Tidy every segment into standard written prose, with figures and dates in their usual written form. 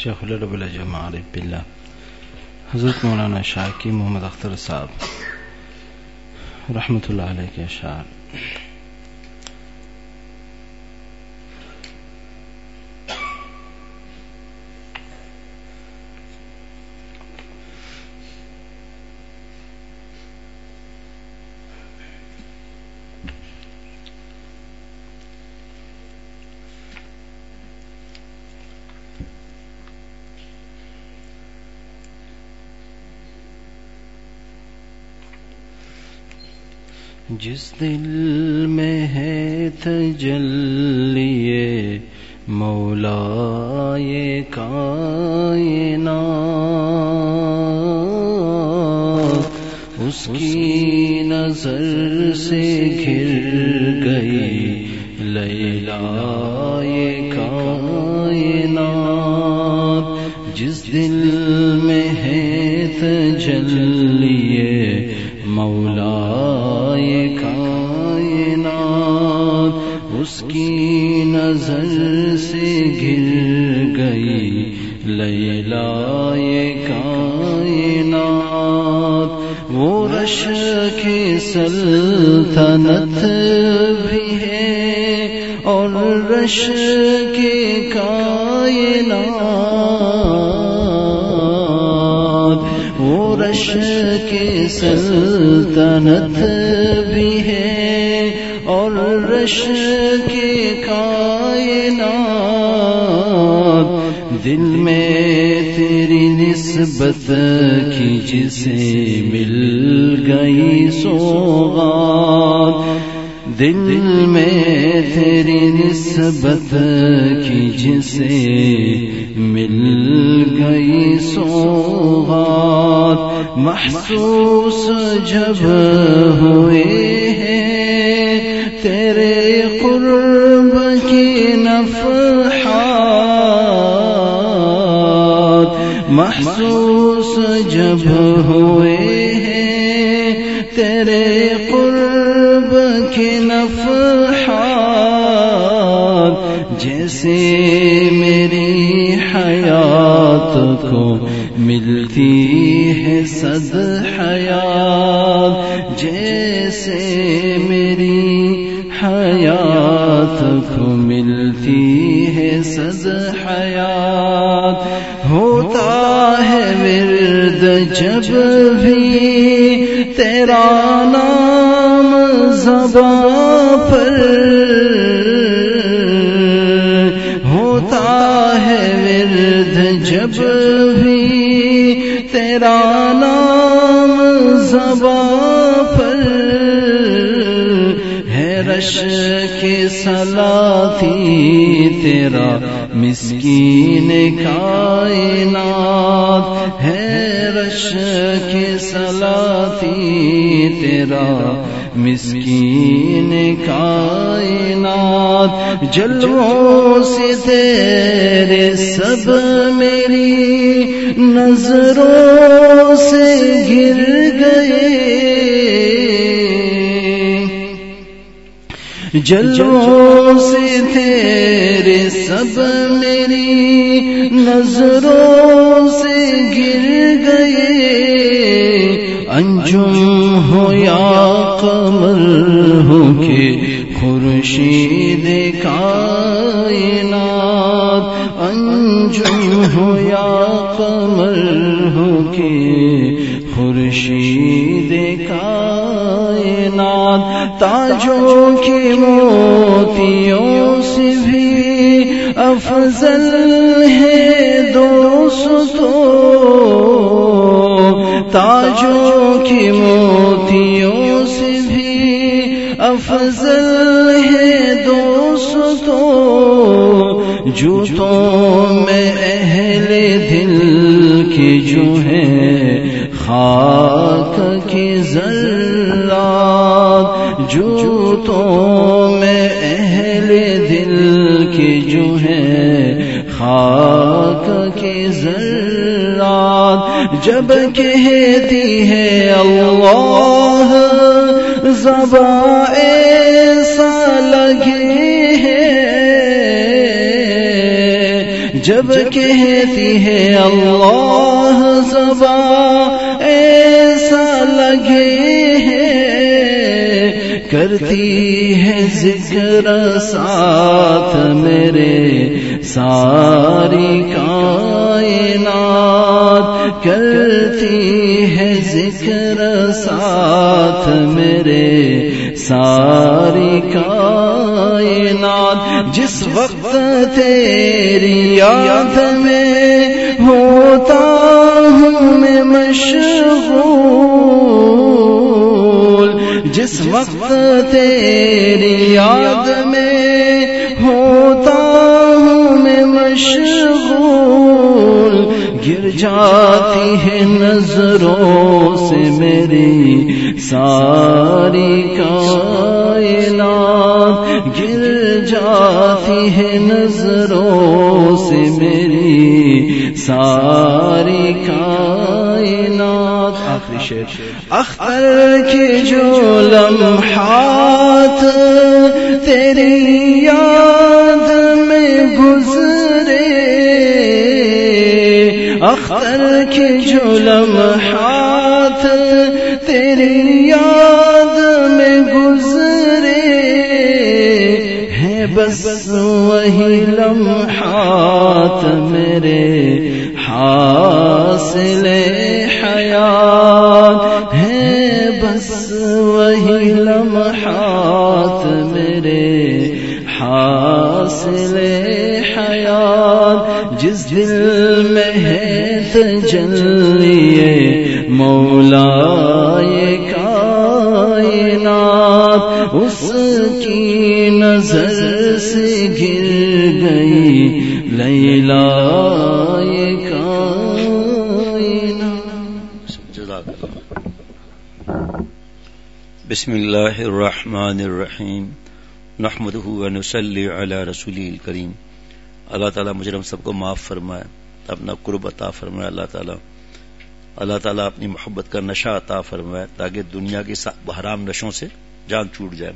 شیخ العرب العجم عارف باللہ حضرت مولانا شاکی محمد اختر صاحب رحمۃ اللہ علیہ کے اشعار. جس دل میں ہے تجلی مولائے کائنات، اس کی نظر سے گر گئی لیلائے کائنات. جس دل میں ہے تجلی مولائے کائنات، اس کی نظر سے گر گئی لیلائے کائنات. وہ رش کی سلطنت بھی ہے اور رش کی کائنات، وہ رش کی سلطنت بھی ہے اور رش کی کائنات. دل میں تیری نسبت کی جسے مل گئی سوغات، دل میں تیری نسبت کی جسے مل گئی سوغات. محسوس جب ہوئے ہیں تیرے قرب کی نفحات، محسوس جب ہوئے ہیں تیرے قرب کی نفحات. جیسے میری حیات کو ملتی ہے صد حیات، جیسے میری حیات کو ملتی ہے صد حیات. ہوتا ہے ورد جب بھی تیرا نام زباں پر، ہوتا ہے ورد جب بھی تیرا نام زباں پر. ہے رش کے صلاتی تیرا مسکین کائنات، ہے رش کے صلاتی تیرا مسکین کائنات. جلووں سے تیرے سب میری نظروں سے گر گئے، جلووں سے تیرے سب میری نظروں سے گر گئے. انجم ہو یا قمر ہو کہ خورشید کائنات، انجم ہو یا قمر ہو کہ خورشید کائنات. تاجوں کے موتیوں سے بھی افضل ہے دوستو، تاجوں کے موتیوں سے بھی افضل ہے دوستو. جوتوں میں اہل دل کی جو ہے خاک کی ذرات، جوتوں میں اہل دل کی جو ہے خاک کی ذرات. جب کہتی ہے اللہ زباں ایسا لگے ہے، جب کہتی ہے اللہ زبان ایسا لگے کرتی ہے ذکر ساتھ میرے ساری کائنات کرتی ہے ذکر ساتھ میرے ساری کائنات جس وقت تیری یاد میں ہوتا ہوں میں مشغول جس وقت تیری یاد میں ہوتا ہوں میں مشغول گر جاتی ہے نظروں سے میری ساری کائنات گر جاتی ہے نظروں سے میری ساری کائنات آخری شعر اختر کے جو لمحات تیری یاد میں گزرے اختر کے جو لمحات تیری یاد میں گزرے ہیں بس وہی لمحات میرے حاصل حیات ہیں بس وہی لمحات میرے حاصل حیات جس دل میں ہے تجلی مولا یہ کائنات اس کی نظر سے گر گئی لیلا یہ کائنات. بسم اللہ الرحمن الرحیم نحمدہ ونصلی علی رسولہ الکریم. اللہ تعالیٰ مجرم سب کو معاف فرمائے, اپنا قرب عطا فرمائے. اللہ تعالیٰ اپنی محبت کا نشہ عطا فرمائے تاکہ دنیا کی حرام نشوں سے جان چھوٹ جائے.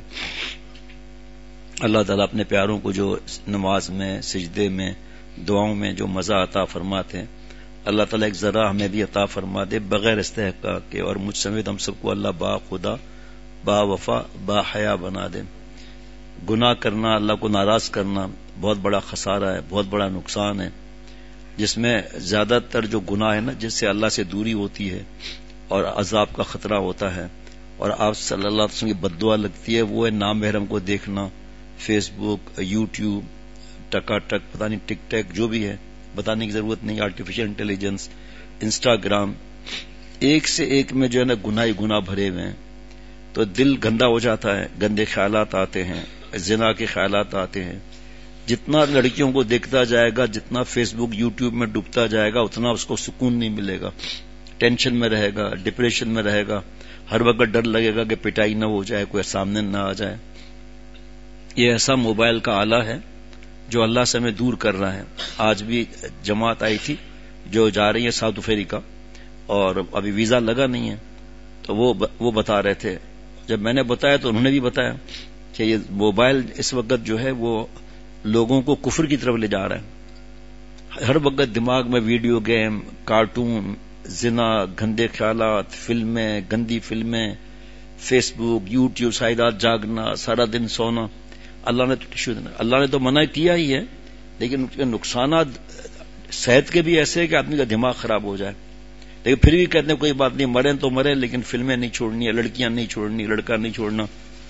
اللہ تعالیٰ اپنے پیاروں کو جو نماز میں سجدے میں دعاؤں میں جو مزہ عطا فرماتے ہیں اللہ تعالیٰ ایک ذرا ہمیں بھی عطا فرما دے بغیر استحقاق کے, اور مجھ سمیت ہم سب کو اللہ با خدا با وفا با حیا بنا دے. گناہ کرنا, اللہ کو ناراض کرنا بہت بڑا خسارہ ہے, بہت بڑا نقصان ہے, جس میں زیادہ تر جو گناہ ہے نا جس سے اللہ سے دوری ہوتی ہے اور عذاب کا خطرہ ہوتا ہے اور آپ صلی اللہ علیہ وسلم کی بد دعا لگتی ہے وہ ہے نامحرم کو دیکھنا, Facebook, YouTube, TikTok, پتہ نہیں ٹک ٹیک جو بھی ہے بتانے کی ضرورت نہیں, آرٹیفیشل انٹیلیجنس, انسٹاگرام, ایک سے ایک میں جو ہے نا گناہ بھرے ہوئے ہیں تو دل گندا ہو جاتا ہے, گندے خیالات آتے ہیں, زنا کے خیالات آتے ہیں. جتنا لڑکیوں کو دیکھتا جائے گا, جتنا فیس بک یوٹیوب میں ڈوبتا جائے گا اتنا اس کو سکون نہیں ملے گا, ٹینشن میں رہے گا, ڈپریشن میں رہے گا, ہر وقت ڈر لگے گا کہ پٹائی نہ ہو جائے, کوئی سامنے نہ آ جائے. یہ ایسا موبائل کا آلہ ہے جو اللہ سے ہمیں دور کر رہا ہے. آج بھی جماعت آئی تھی جو جا رہی ہے ساؤتھ افریقہ اور ابھی ویزا لگا نہیں ہے, تو وہ بتا رہے تھے. جب میں نے بتایا تو انہوں نے بھی بتایا کہ یہ موبائل اس وقت جو ہے وہ لوگوں کو کفر کی طرف لے جا رہا ہے. ہر وقت دماغ میں ویڈیو گیم, کارٹون, زنا, گندے خیالات, فلمیں, گندی فلمیں, فیس بک, یوٹیوب, ساری رات جاگنا, سارا دن سونا. اللہ نے تو منع کیا ہی ہے لیکن اس کے نقصانات صحت کے بھی ایسے کہ آدمی کا دماغ خراب ہو جائے. لیکن پھر بھی کہتے ہیں کوئی بات نہیں, مریں تو مریں لیکن فلمیں نہیں چھوڑنی, لڑکیاں نہیں چھوڑنی, لڑکا نہیں چھوڑنا.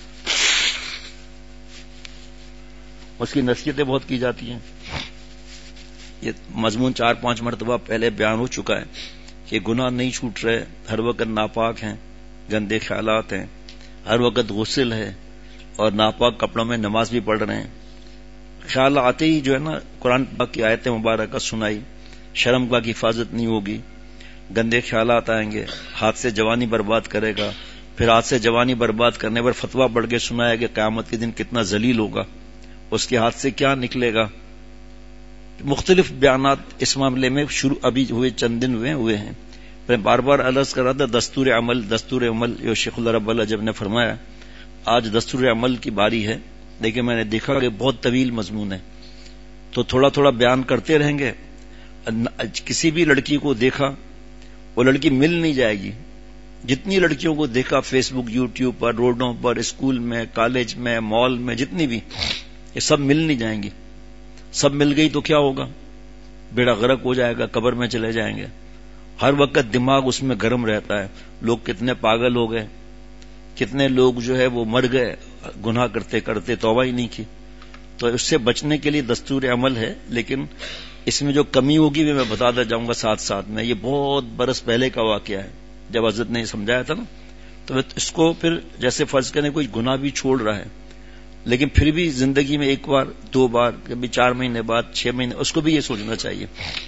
اس کی نصیحتیں بہت کی جاتی ہیں. یہ مضمون 4-5 مرتبہ پہلے بیان ہو چکا ہے کہ گناہ نہیں چھوٹ رہے, ہر وقت ناپاک ہیں, گندے خیالات ہیں, ہر وقت غسل ہے اور ناپاک کپڑوں میں نماز بھی پڑھ رہے ہیں. خیال آتے ہی جو ہے نا قرآن پاک کی آیت مبارکہ سنائی, شرم کا کی حفاظت نہیں ہوگی, گندے خیالات آئیں گے, ہاتھ سے جوانی برباد کرے گا, پھر ہاتھ سے جوانی برباد کرنے پر فتویٰ پڑھ کے سنایا کہ قیامت کے دن کتنا ذلیل ہوگا, اس کے ہاتھ سے کیا نکلے گا. مختلف بیانات اس معاملے میں شروع ابھی ہوئے, چند دن ہوئے ہیں. میں بار بار عرض کر رہا تھا دستور عمل جو شیخ اللہ رب العجب نے فرمایا, آج دستور عمل کی باری ہے. لیکن میں نے دیکھا کہ بہت طویل مضمون ہے, تو تھوڑا تھوڑا بیان کرتے رہیں گے. کسی بھی لڑکی کو دیکھا وہ لڑکی مل نہیں جائے گی. جتنی لڑکیوں کو دیکھا فیس بک یوٹیوب پر روڈوں پر اسکول میں کالج میں مال میں جتنی بھی یہ سب مل نہیں جائیں گی. سب مل گئی تو کیا ہوگا؟ بیڑا غرق ہو جائے گا, قبر میں چلے جائیں گے. ہر وقت دماغ اس میں گرم رہتا ہے. لوگ کتنے پاگل ہو گئے, کتنے لوگ جو ہے وہ مر گئے گناہ کرتے کرتے, توبہ ہی نہیں کی. تو اس سے بچنے کے لیے دستور عمل ہے, لیکن اس میں جو کمی ہوگی بھی میں بتاتا جاؤں گا ساتھ ساتھ میں. یہ بہت برس پہلے کا واقعہ ہے جب حضرت نے سمجھایا تھا نا. تو اس کو پھر جیسے فرض کریں کوئی گناہ بھی چھوڑ رہا ہے لیکن پھر بھی زندگی میں ایک بار دو بار کبھی 4 مہینے بعد 6 مہینے, اس کو بھی یہ سوچنا چاہیے.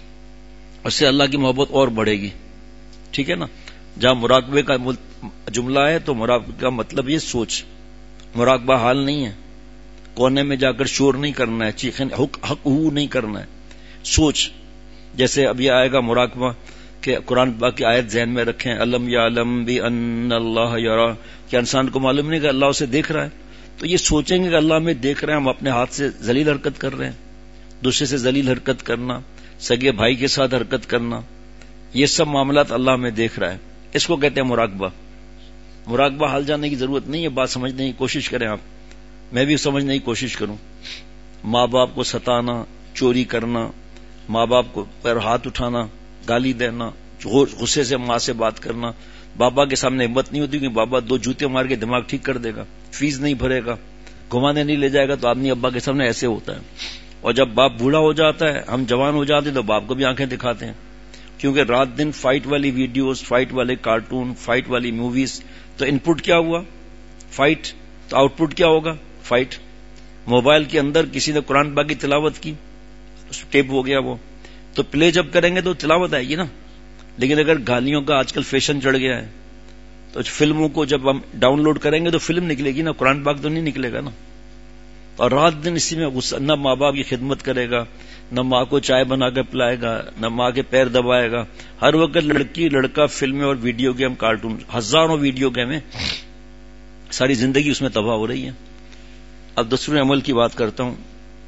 اس سے اللہ کی محبت اور بڑھے گی. ٹھیک ہے نا. جہاں مراقبے کا جملہ ہے تو مراقبے کا مطلب یہ سوچ. مراقبہ حال نہیں ہے, کونے میں جا کر شور نہیں کرنا ہے, چیخیں حق ہو نہیں کرنا ہے. سوچ جیسے اب یہ آئے گا مراقبہ کہ قرآن پاک کی آیت ذہن میں رکھیں, الم یعلم بان اللہ یرا, کہ انسان کو معلوم نہیں کہ اللہ اسے دیکھ رہا ہے. تو یہ سوچیں گے کہ اللہ ہمیں دیکھ رہے ہیں, ہم اپنے ہاتھ سے ذلیل حرکت کر رہے ہیں, دوسرے سے ذلیل حرکت کرنا, سگے بھائی کے ساتھ حرکت کرنا, یہ سب معاملات اللہ ہمیں دیکھ رہا ہے. اس کو کہتے ہیں مراقبہ. مراقبہ حال جاننے کی ضرورت نہیں ہے, بات سمجھنے کی کوشش کریں آپ, میں بھی سمجھنے کی کوشش کروں. ماں باپ کو ستانا, چوری کرنا, ماں باپ کو پر ہاتھ اٹھانا, گالی دینا, غصے سے ماں سے بات کرنا. بابا کے سامنے ہمت نہیں ہوتی کہ بابا 2 جوتے مار کے دماغ ٹھیک کر دے گا, فیس نہیں بھرے گا, گھمانے نہیں لے جائے گا. تو آدمی ابا کے سامنے ایسے ہوتا ہے. اور جب باپ بوڑھا ہو جاتا ہے, ہم جوان ہو جاتے ہیں, تو باپ کو بھی آنکھیں دکھاتے ہیں, کیونکہ رات دن فائٹ والی ویڈیوز, فائٹ والے کارٹون, فائٹ والی موویز. تو ان پٹ کیا ہوا؟ فائٹ. تو آؤٹ پٹ کیا ہوگا؟ فائٹ. موبائل کے اندر کسی نے قرآن پاک کی تلاوت کی, ٹیپ ہو گیا وہ, تو پلے جب کریں گے تو تلاوت آئے گی نا. لیکن اگر گالیوں کا آج کل فیشن چڑھ گیا ہے تو فلموں کو جب ہم ڈاؤن لوڈ کریں گے تو فلم نکلے گی نا, قرآن پاک تو نہیں نکلے گا نا. اور رات دن اسی میں غصہ, نہ ماں باپ کی خدمت کرے گا, نہ ماں کو چائے بنا کے پلائے گا, نہ ماں کے پیر دبائے گا. ہر وقت لڑکی لڑکا, فلمیں اور ویڈیو گیم, کارٹون, ہزاروں ویڈیو گیم ہیں, ساری زندگی اس میں تباہ ہو رہی ہے. اب دستور عمل کی بات کرتا ہوں,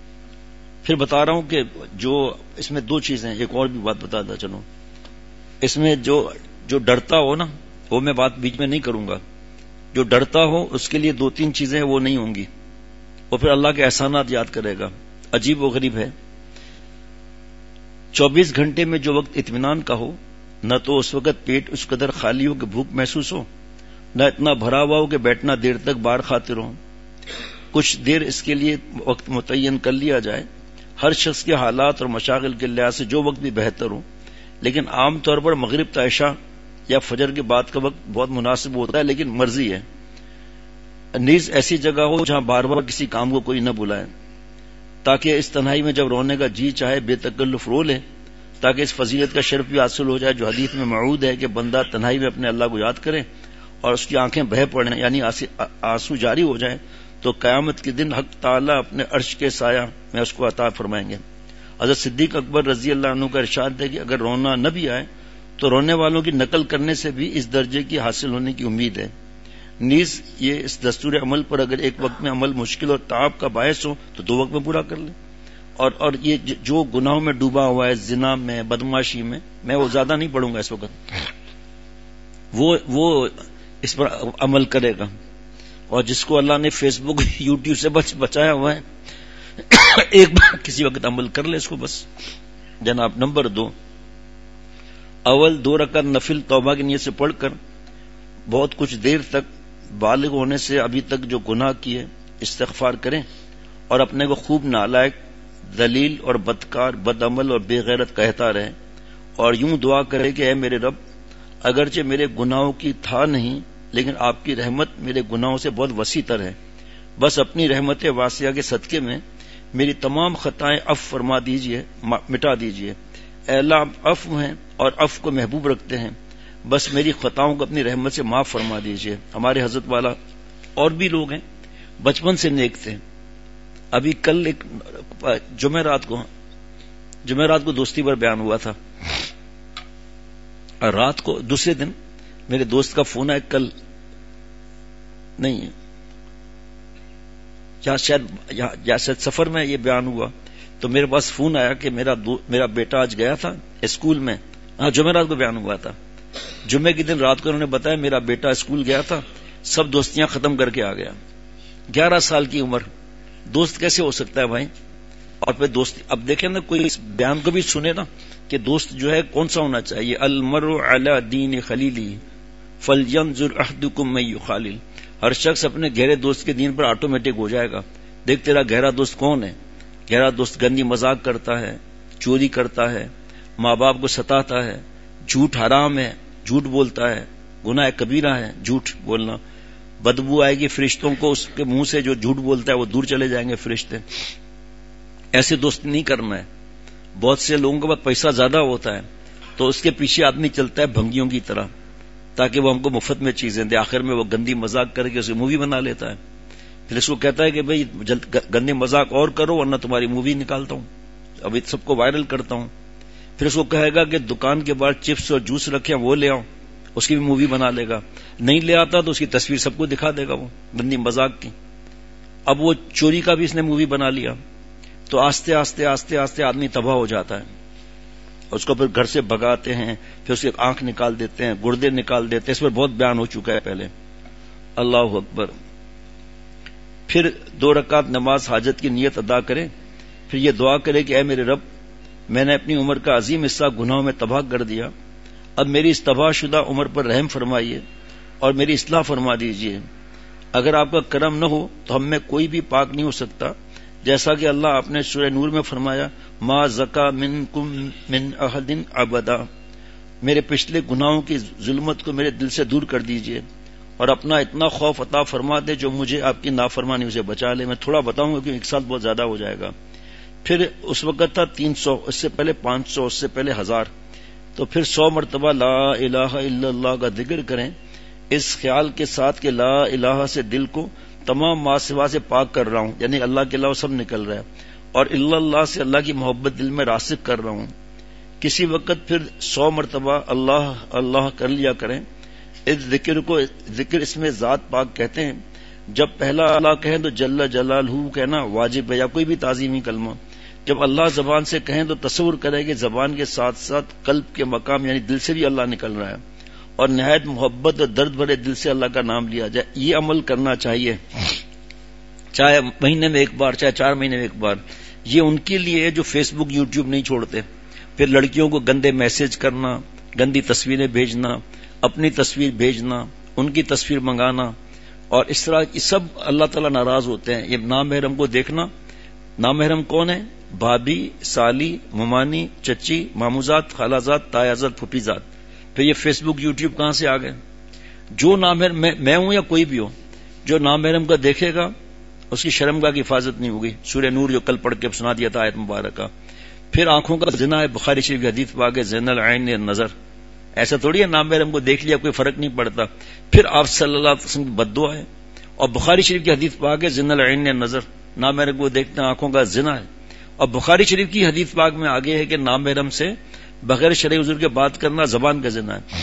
پھر بتا رہا ہوں کہ جو اس میں 2 چیزیں, ایک اور بھی بات بتاتا چلوں. اس میں جو ڈرتا ہو نا, وہ میں بات بیچ میں نہیں کروں گا. جو ڈرتا ہو اس کے لیے 2-3 چیزیں وہ نہیں ہوں گی, وہ پھر اللہ کے احسانات یاد کرے گا. عجیب و غریب ہے. 24 گھنٹے میں جو وقت اطمینان کا ہو, نہ تو اس وقت پیٹ اس قدر خالی ہو کہ بھوک محسوس ہو, نہ اتنا بھرا ہوا ہو کہ بیٹھنا دیر تک بار خاطر ہو. کچھ دیر اس کے لیے وقت متعین کر لیا جائے, ہر شخص کے حالات اور مشاغل کے لحاظ سے جو وقت بھی بہتر ہو. لیکن عام طور پر مغرب تا عشاء یا فجر کے بعد کا وقت بہت مناسب ہوتا ہے, لیکن مرضی ہے. نیز ایسی جگہ ہو جہاں بار بار کسی کام کو کوئی نہ بلائے, تاکہ اس تنہائی میں جب رونے کا جی چاہے بے تکلف رو لے, تاکہ اس فضیلت کا شرف بھی حاصل ہو جائے جو حدیث میں موعود ہے کہ بندہ تنہائی میں اپنے اللہ کو یاد کرے اور اس کی آنکھیں بہہ پڑیں, یعنی آنسو جاری ہو جائیں, تو قیامت کے دن حق تعالیٰ اپنے عرش کے سایہ میں اس کو عطا فرمائیں گے. حضرت صدیق اکبر رضی اللہ عنہ کا ارشاد ہے کہ اگر رونا نہ بھی آئے تو رونے والوں کی نقل کرنے سے بھی اس درجے کی حاصل ہونے کی امید ہے. نیز یہ اس دستور عمل پر اگر ایک وقت میں عمل مشکل اور تعب کا باعث ہو تو 2 وقت میں پورا کر لیں. اور یہ جو گناہوں میں ڈوبا ہوا ہے, زنا میں, بدماشی میں وہ زیادہ نہیں پڑھوں گا اس وقت, وہ اس پر عمل کرے گا. اور جس کو اللہ نے فیس بک یوٹیوب سے بچایا ہوا ہے ایک بار کسی وقت عمل کر لے اس کو بس. جناب نمبر 2, اول 2 رکعت نفل توبہ کی نیت سے پڑھ کر بہت کچھ دیر تک بالغ ہونے سے ابھی تک جو گناہ کیے استغفار کریں اور اپنے کو خوب نالائق, ذلیل اور بدکار, بد عمل اور بے غیرت کہتا رہے, اور یوں دعا کرے کہ اے میرے رب, اگرچہ میرے گناہوں کی تھا نہیں لیکن آپ کی رحمت میرے گناہوں سے بہت وسیع تر ہے, بس اپنی رحمت واسعہ کے صدقے میں میری تمام خطائیں عفو فرما دیجئے, مٹا دیجئے. اے اللہ آپ عفو ہیں اور عفو کو محبوب رکھتے ہیں, بس میری خطاؤں کو اپنی رحمت سے معاف فرما دیجئے. ہمارے حضرت والا اور بھی لوگ ہیں بچپن سے نیک تھے. ابھی کل ایک جمعرات کو دوستی پر بیان ہوا تھا, اور رات کو دوسرے دن میرے دوست کا فون ہے, کل نہیں ہے یا شاید سفر میں یہ بیان ہوا, تو تو میرے پاس فون آیا کہ میرا بیٹا آج گیا تھا اسکول میں. ہاں جمعرات کو بیان ہوا تھا. جمعے کے دن رات کو انہوں نے بتایا میرا بیٹا اسکول گیا تھا, سب دوستیاں ختم کر کے آ گیا. 11 سال کی عمر, دوست کیسے ہو سکتا ہے بھائی؟ اور پھر دوست, اب دیکھیں نا کوئی اس بیان کو بھی سنے نا کہ دوست جو ہے کون سا ہونا چاہیے. المرء علی دین خلیلی فلینظر احدکم من یخالل. ہر شخص اپنے گہرے دوست کے دین پر آٹومیٹک ہو جائے گا. دیکھ تیرا گہرا دوست کون ہے؟ گہرا دوست گندی مذاق کرتا ہے, چوری کرتا ہے, ماں باپ کو ستاتا ہے, جھوٹ حرام ہے, جھوٹ بولتا ہے, گناہ کبیرہ ہے جھوٹ بولنا, بدبو آئے گی فرشتوں کو اس کے منہ سے, جو جھوٹ بولتا ہے وہ دور چلے جائیں گے فرشتے. ایسے دوست نہیں کرنا ہے. بہت سے لوگوں کے پاس پیسہ زیادہ ہوتا ہے تو اس کے پیچھے آدمی چلتا ہے بھنگیوں کی طرح تاکہ وہ ہم کو مفت میں چیزیں دے. آخر میں وہ گندی مذاق کر کے اسے مووی بنا لیتا ہے. پھر اس کو کہتا ہے کہ بھئی گندے مذاق اور کرو ورنہ تمہاری مووی نکالتا ہوں, ابھی سب کو وائرل کرتا ہوں. پھر اس کو کہے گا کہ دکان کے باہر چپس اور جوس رکھے وہ لے آؤ, اس کی بھی مووی بنا لے گا. نہیں لے آتا تو اس کی تصویر سب کو دکھا دے گا وہ گندی مذاق کی. اب وہ چوری کا بھی اس نے مووی بنا لیا. تو آستے آستے آستے آستے آدمی تباہ ہو جاتا ہے. اس کو پھر گھر سے بھگاتے ہیں, پھر اس کی آنکھ نکال دیتے ہیں, گردے نکال دیتے ہیں. اس پر بہت بیان ہو چکا ہے پہلے. اللہ اکبر. پھر 2 رکعت نماز حاجت کی نیت ادا کرے, پھر یہ دعا کرے کہ اے میرے رب, میں نے اپنی عمر کا عظیم حصہ گناہوں میں تباہ کر دیا. اب میری اس تباہ شدہ عمر پر رحم فرمائیے اور میری اصلاح فرما دیجیے. اگر آپ کا کرم نہ ہو تو ہم میں کوئی بھی پاک نہیں ہو سکتا. جیسا کہ اللہ آپ نے سورہ نور میں فرمایا, ما زکا منکم من احد ابدا. میرے پچھلے گناہوں کی ظلمت کو میرے دل سے دور کر دیجیے اور اپنا اتنا خوف عطا فرما دے جو مجھے آپ کی نافرمانی سے بچا لے. میں تھوڑا بتاؤں گا کیونکہ 1 سال بہت زیادہ ہو جائے گا. پھر اس وقت تھا 300, اس سے پہلے 500, اس سے پہلے 1000. تو پھر 100 مرتبہ لا الہ الا اللہ کا ذکر کریں اس خیال کے ساتھ کہ لا الہ سے دل کو تمام ما سوا سے پاک کر رہا ہوں, یعنی اللہ کے علاوہ سب نکل رہا ہے, اور الا اللہ سے اللہ کی محبت دل میں راسخ کر رہا ہوں. کسی وقت پھر 100 مرتبہ اللہ اللہ کر لیا کریں. اس ذکر کو ذکر اس میں ذات پاک کہتے ہیں. جب پہلا اللہ کہیں تو جل جلالہ کہنا واجب ہے یا کوئی بھی تعظیمی کلمہ. جب اللہ زبان سے کہیں تو تصور کرے کہ زبان کے ساتھ ساتھ قلب کے مقام یعنی دل سے بھی اللہ نکل رہا ہے, اور نہایت محبت اور درد بھرے دل سے اللہ کا نام لیا جائے. یہ عمل کرنا چاہیے, چاہے مہینے میں 1 بار, چاہے 4 مہینے میں 1 بار. یہ ان کے لیے جو فیس بک یوٹیوب نہیں چھوڑتے, پھر لڑکیوں کو گندے میسج کرنا, گندی تصویریں بھیجنا, اپنی تصویر بھیجنا, ان کی تصویر منگانا, اور اس طرح یہ سب اللہ تعالیٰ ناراض ہوتے ہیں. یہ نامحرم کو دیکھنا. نامحرم کون ہے؟ بھابھی, سالی, ممانی, چچی, ماموزاد, خالازاد, تایازاد, پھوپھیزاد. پھر یہ فیس بک یوٹیوب کہاں سے آ گئے؟ جو نامحرم, میں ہوں یا کوئی بھی ہو, جو نامحرم کا دیکھے گا اس کی شرمگاہ کی حفاظت نہیں ہوگی. سورہ نور جو کل پڑھ کے سنا دیا تھا آیت مبارکہ. پھر آنکھوں کا زنا ہے, بخاری شریف کی حدیث پاک ہے, زین العین نظر. ایسا تھوڑی ہے نامحرم کو دیکھ لیا کوئی فرق نہیں پڑتا. پھر آپ صلی اللہ علیہ وسلم کی بد دعا ہے, اور بخاری شریف کی حدیث پاک ہے زین العین نظر, نامحرم کو دیکھنا آنکھوں کا زنا ہے. اور بخاری شریف کی حدیث پاک میں آگے ہے کہ نامحرم سے بغیر شرعی عذر کے بات کرنا زبان کا زنا ہے.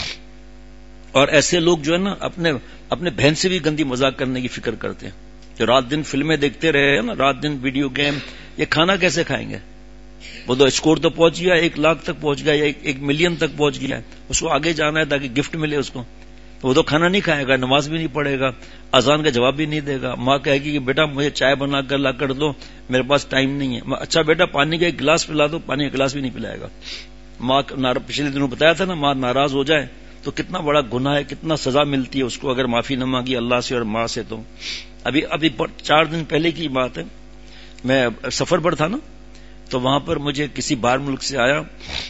اور ایسے لوگ جو ہے نا اپنے بہن سے بھی گندی مذاق کرنے کی فکر کرتے ہیں, جو رات دن فلمیں دیکھتے رہے ہیں نا, رات دن ویڈیو گیم. یہ کھانا کیسے کھائیں گے؟ وہ تو اسکور تو پہنچ گیا, 1 لاکھ تک پہنچ گیا, یا 1 ملین تک پہنچ گیا ہے. اس کو آگے جانا ہے تاکہ گفٹ ملے اس کو. تو وہ تو کھانا نہیں کھائے گا, نماز بھی نہیں پڑھے گا, اذان کا جواب بھی نہیں دے گا. ماں کہے گی کہ بیٹا مجھے چائے بنا کر لا کر دو, میرے پاس ٹائم نہیں ہے. اچھا بیٹا پانی کا 1 گلاس پلا دو, پانی کا گلاس بھی نہیں پلائے گا. ماں پچھلے دنوں بتایا تھا نا, ماں ناراض ہو جائے تو کتنا بڑا گناہ ہے, کتنا سزا ملتی ہے اس کو اگر معافی نہ مانگی اللہ سے اور ماں سے. تو ابھی 4 دن پہلے کی بات ہے, میں سفر پر تھا نا, تو وہاں پر مجھے کسی باہر ملک سے آیا,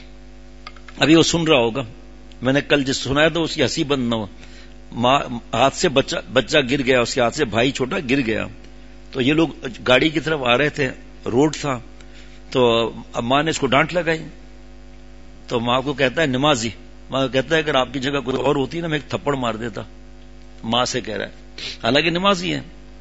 ابھی وہ سن رہا ہوگا, میں نے کل جس سنایا تو اس کی ہنسی بند نہ ہو. ماں ہاتھ سے بچہ گر گیا, اس کے ہاتھ سے بھائی چھوٹا گر گیا. تو یہ لوگ گاڑی کی طرف آ رہے تھے, روڈ تھا, تو اب ماں نے اس کو ڈانٹ لگائی. تو ماں کو کہتا ہے نمازی, ماں کہتا ہے اگر آپ کی جگہ کوئی اور ہوتی نا میں 1 تھپڑ مار دیتا. ماں سے کہہ رہا ہے, حالانکہ نمازی ہے.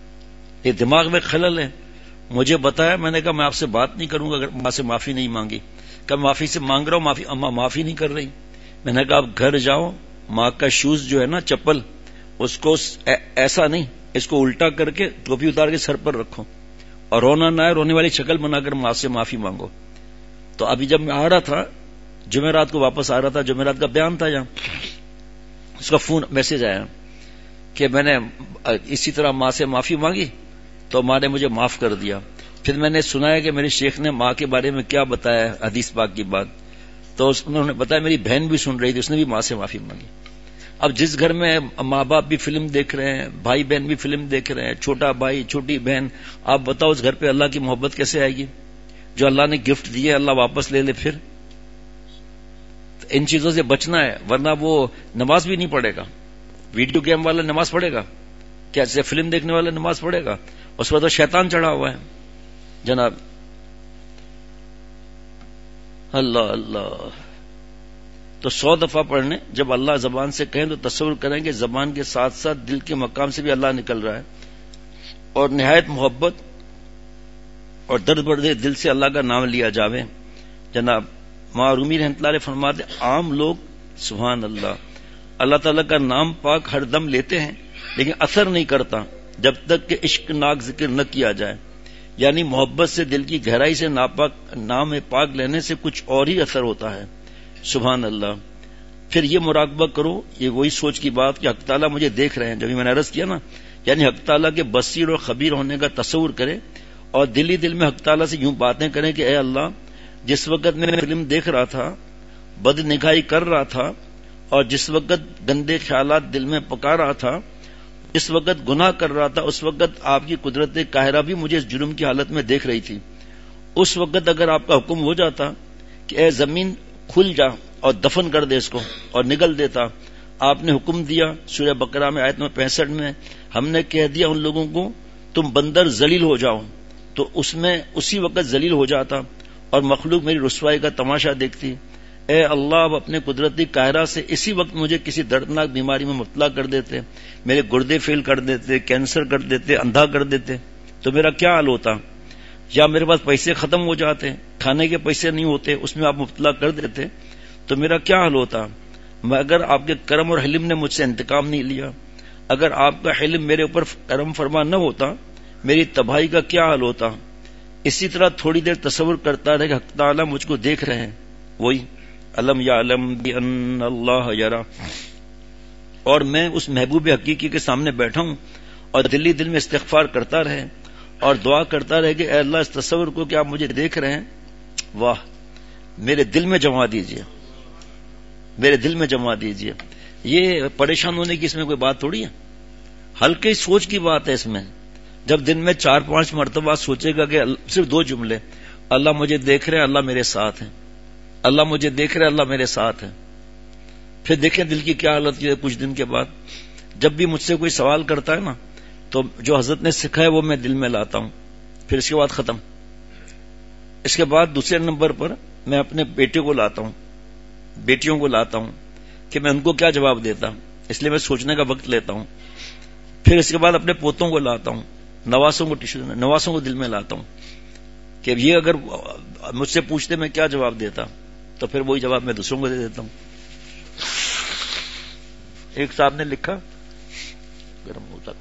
یہ دماغ میں خلل ہے. مجھے بتایا, میں نے کہا میں آپ سے بات نہیں کروں گا اگر ماں سے معافی نہیں مانگی. کہ معافی سے مانگ رہا ہوں, اماں معافی نہیں کر رہی. میں نے کہا آپ گھر جاؤ, ماں کا شوز جو ہے نا چپل, اس کو ایسا نہیں, اس کو الٹا کر کے ٹوپی اتار کے سر پر رکھو, اور رونا نہ آئے، رونے والی شکل بنا کر ماں سے معافی مانگو. تو ابھی جب میں آ رہا تھا جمعرات کو واپس آ رہا تھا، جمعرات کا بیان تھا یہاں، اس کا فون میسج آیا کہ میں نے اسی طرح ماں سے معافی مانگی تو ماں نے مجھے معاف کر دیا. پھر میں نے سنا ہے کہ میرے شیخ نے ماں کے بارے میں کیا بتایا حدیث پاک کی بات، تو انہوں نے بتایا میری بہن بھی سن رہی تھی، اس نے بھی ماں سے معافی مانگی. اب جس گھر میں ماں باپ بھی فلم دیکھ رہے ہیں، بھائی بہن بھی فلم دیکھ رہے ہیں، چھوٹا بھائی چھوٹی بہن، آپ بتاؤ اس گھر پہ اللہ کی محبت کیسے آئے گی؟ جو اللہ نے گفٹ دیے اللہ واپس لے لے. پھر ان چیزوں سے بچنا ہے، ورنہ وہ نماز بھی نہیں پڑھے گا. ویڈیو گیم والا نماز پڑھے گا کیا؟ جیسے فلم دیکھنے والا نماز پڑھے گا؟ اس پر تو شیطان چڑھا ہوا ہے جناب. اللہ اللہ. تو 100 دفعہ پڑھنے، جب اللہ زبان سے کہیں تو تصور کریں کہ زبان کے ساتھ ساتھ دل کے مقام سے بھی اللہ نکل رہا ہے، اور نہایت محبت اور درد بردے دل سے اللہ کا نام لیا جاوے. جناب معرومی رحمۃ اللہ علیہ فرماتے عام لوگ سبحان اللہ تعالیٰ کا نام پاک ہر دم لیتے ہیں لیکن اثر نہیں کرتا جب تک کہ عشق ناک ذکر نہ کیا جائے. یعنی محبت سے دل کی گہرائی سے نام پاک لینے سے کچھ اور ہی اثر ہوتا ہے. سبحان اللہ. پھر یہ مراقبہ کرو، یہ وہی سوچ کی بات کہ حق تعالیٰ مجھے دیکھ رہے ہیں، جب میں نے عرض کیا نا، یعنی حق تعالیٰ کے بصیر اور خبیر ہونے کا تصور کرے اور دلی دل میں حق تعالیٰ سے یوں باتیں کریں کہ اے اللہ، جس وقت میں فلم دیکھ رہا تھا، بد نگاہی کر رہا تھا، اور جس وقت گندے خیالات دل میں پکا رہا تھا، جس وقت گناہ کر رہا تھا، اس وقت آپ کی قدرت قاہرہ بھی مجھے اس جرم کی حالت میں دیکھ رہی تھی. اس وقت اگر آپ کا حکم ہو جاتا کہ اے زمین کھل جا اور دفن کر دے اس کو، اور نگل دیتا. آپ نے حکم دیا سورہ بقرہ میں آیت نمبر 65 میں، ہم نے کہہ دیا ان لوگوں کو تم بندر ذلیل ہو جاؤ، تو اس میں اسی وقت ذلیل ہو جاتا اور مخلوق میری رسوائی کا تماشا دیکھتی. اے اللہ، اب اپنے قدرتی قاہرہ سے اسی وقت مجھے کسی دردناک بیماری میں مبتلا کر دیتے، میرے گردے فیل کر دیتے، کینسر کر دیتے، اندھا کر دیتے، تو میرا کیا حال ہوتا؟ یا میرے پاس پیسے ختم ہو جاتے، کھانے کے پیسے نہیں ہوتے، اس میں آپ مبتلا کر دیتے، تو میرا کیا حال ہوتا؟ اگر آپ کے کرم اور حلم نے مجھ سے انتقام نہیں لیا، اگر آپ کا حلم میرے اوپر کرم فرما نہ ہوتا، میری تباہی کا کیا حال ہوتا؟ اسی طرح تھوڑی دیر تصور کرتا رہے کہ حق تعالیٰ مجھ کو دیکھ رہے ہیں. وہی علم یعلم بان اللہ یرا. اور میں اس محبوب حقیقی کے سامنے بیٹھا ہوں اور دلی دل میں استغفار کرتا رہے اور دعا کرتا رہے کہ اے اللہ، اس تصور کو کہ آپ مجھے دیکھ رہے ہیں، واہ، میرے دل میں جما دیجئے، میرے دل میں جما دیجئے. یہ پریشان ہونے کی اس میں کوئی بات تھوڑی ہے، ہلکی سوچ کی بات ہے. اس میں جب دن میں 4-5 مرتبہ سوچے گا کہ صرف 2 جملے، اللہ مجھے دیکھ رہے ہیں، اللہ میرے ساتھ ہیں، اللہ مجھے دیکھ رہے ہیں، اللہ میرے ساتھ ہیں. پھر دیکھیں دل کی کیا حالت ہے. کچھ دن کے بعد جب بھی مجھ سے کوئی سوال کرتا ہے نا، تو جو حضرت نے سکھایا وہ میں دل میں لاتا ہوں. پھر اس کے بعد ختم. اس کے بعد دوسرے نمبر پر میں اپنے بیٹے کو لاتا ہوں، بیٹیوں کو لاتا ہوں کہ میں ان کو کیا جواب دیتا، اس لیے میں سوچنے کا وقت لیتا ہوں. پھر اس کے بعد اپنے پوتوں کو لاتا ہوں، نواسوں کو دل میں لاتا ہوں کہ یہ اگر مجھ سے پوچھتے میں کیا جواب دیتا، تو پھر وہی جواب میں دوسروں کو دے دیتا ہوں. ایک صاحب نے لکھا، گرم ہوتا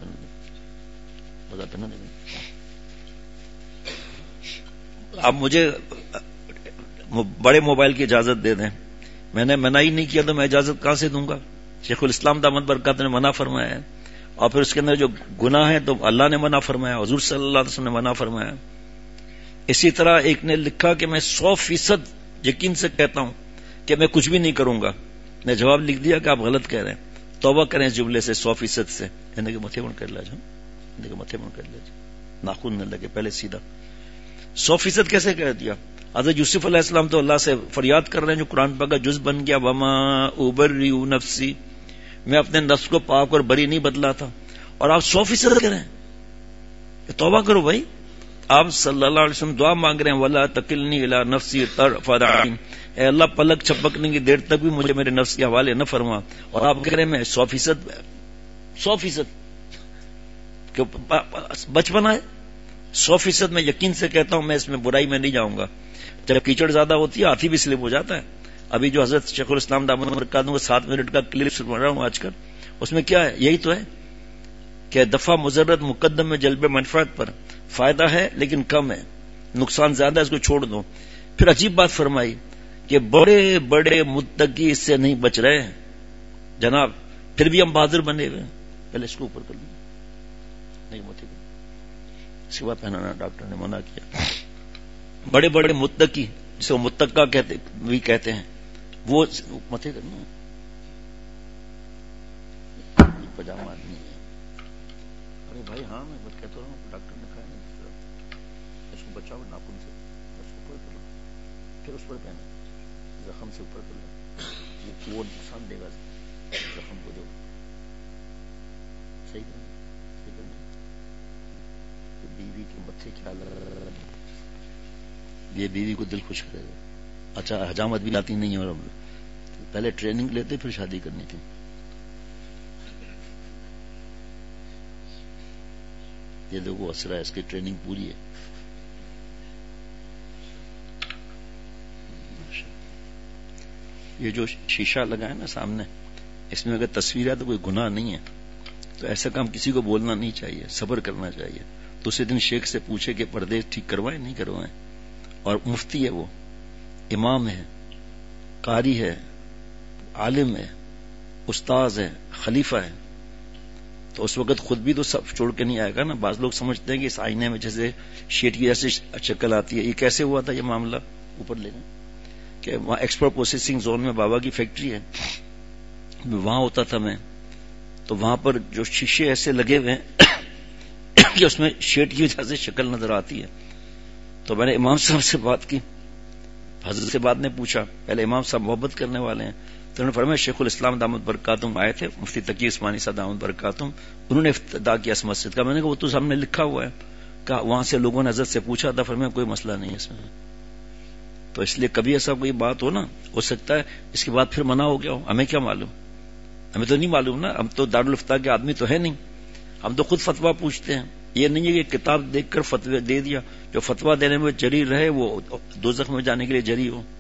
اب مجھے بڑے موبائل کی اجازت دے دیں. میں نے منع ہی نہیں کیا تو میں اجازت کہاں سے دوں گا؟ شیخ الاسلام دامت برکات نے منع فرمایا ہے، اور پھر اس کے اندر جو گناہ ہے تو اللہ نے منع فرمایا، حضور صلی اللہ علیہ وسلم نے منع فرمایا. اسی طرح ایک نے لکھا کہ میں 100% یقین سے کہتا ہوں کہ میں کچھ بھی نہیں کروں گا. میں جواب لکھ دیا کہ آپ غلط کہہ رہے ہیں، توبہ کریں اس جملے سے 100% سے. کہ متھے من کر لیا جاؤ، متھے من کر لیا جاؤ، ناخن نہ لگے، پہلے سیدھا. 100% کیسے کہہ دیا؟ حضرت یوسف علیہ السلام تو اللہ سے فریاد کر رہے ہیں جو قرآن پاک کا جز بن گیا، وما ابرئ نفسی، میں اپنے نفس کو پاک اور بری نہیں بدلا تھا، اور آپ 100% کہہ رہے ہیں. توبہ کرو بھائی. آپ صلی اللہ علیہ وسلم دعا مانگ رہے ہیں، ولا تکلنی الی نفسی طرفۃ عین، اے اللہ پلک چھپکنے کی دیر تک بھی مجھے میرے نفس کے حوالے نہ فرما. اور آپ کہہ رہے ہیں میں 100% بچپنا ہے. 100% میں یقین سے کہتا ہوں، میں اس میں برائی میں نہیں جاؤں گا. جب کیچڑ زیادہ ہوتی ہے ہاتھی بھی سلپ ہو جاتا ہے. ابھی جو حضرت شیخ الاسلام دامت برکات کو 7 منٹ کا کلپ سن رہا ہوں آج کل، اس میں کیا ہے؟ یہی تو ہے کہ دفعہ مضرت مقدم میں جلب منفعت پر، فائدہ ہے لیکن کم ہے، نقصان زیادہ ہے، اس کو چھوڑ دو. پھر عجیب بات فرمائی کہ بڑے بڑے متقی اس سے نہیں بچ رہے ہیں جناب، پھر بھی ہم بہادر بنے ہوئے. پہلے اس کو اوپر کر لیں، نہیں مت اس کے بعد پہنانا ڈاکٹر نے منع کیا. بڑے بڑے متقی جسے وہ متقا کہتے ہیں وہ متے کرنا پجامہ آدمی ہے. ارے بھائی ہاں میں بات کہتا ہوں، ڈاکٹر نے کہا نہیں اس کو بچاؤ ناخن سے، اس کو اوپر کرو، پھر اس پر پہنا زخم سے اوپر کر لو، وہ نقصان دے گا زخم کو. جو صحیح کرنا بیوی کے متھے کیا لگا، یہ بیوی کو دل خوش کرے گا. اچھا حجامت بھی آتی نہیں ہے، اور پہلے ٹریننگ لیتے پھر شادی کرنی تھی. یہ دیکھو اسرا ہے، اس کی ٹریننگ پوری ہے. یہ جو شیشہ لگا ہے نا سامنے، اس میں اگر تصویر ہے تو کوئی گناہ نہیں ہے. تو ایسا کام کسی کو بولنا نہیں چاہیے، صبر کرنا چاہیے. دوسرے دن شیخ سے پوچھے کہ پردے ٹھیک کروائیں نہیں کروائیں. اور مفتی ہے، وہ امام ہے، قاری ہے، عالم ہے، استاذ ہے، خلیفہ ہے. تو اس وقت خود بھی تو سب چھوڑ کے نہیں آئے گا نا. بعض لوگ سمجھتے ہیں کہ اس آئینے میں جیسے شیٹ کی جیسے شکل آتی ہے. یہ کیسے ہوا تھا یہ معاملہ؟ اوپر لے جائیں کہ وہاں ایکسپورٹ پروسیسنگ زون میں بابا کی فیکٹری ہے، وہاں ہوتا تھا میں. تو وہاں پر جو شیشے ایسے لگے ہوئے ہیں کہ اس میں شیٹ کی وجہ سے شکل نظر آتی ہے. تو میں نے امام صاحب سے بات کی، حضرت سے بعد نے پوچھا. پہلے امام صاحب محبت کرنے والے ہیں، تو انہوں نے فرمایا شیخ الاسلام دامت برکاتہم آئے تھے، مفتی تقی عثمانی صاحب دامت برکاتہم، انہوں نے افتتاح کیا اس مسجد کا. میں نے کہا وہ تو سامنے لکھا ہوا ہے. کہا وہاں سے لوگوں نے حضرت سے پوچھا تھا، فرمایا کوئی مسئلہ نہیں ہے اس میں. تو اس لیے کبھی ایسا کوئی بات ہو نا، ہو سکتا ہے اس کے بعد پھر منع ہو گیا ہو، ہمیں کیا معلوم، ہمیں تو نہیں معلوم نا. ہم تو دارالفتاح کے آدمی تو ہے نہیں، ہم تو خود فتویٰ پوچھتے ہیں. یہ نہیں ہے کہ کتاب دیکھ کر فتوی دے دیا. جو فتویٰ دینے میں جری رہے وہ دوزخ میں جانے کے لیے جری ہو.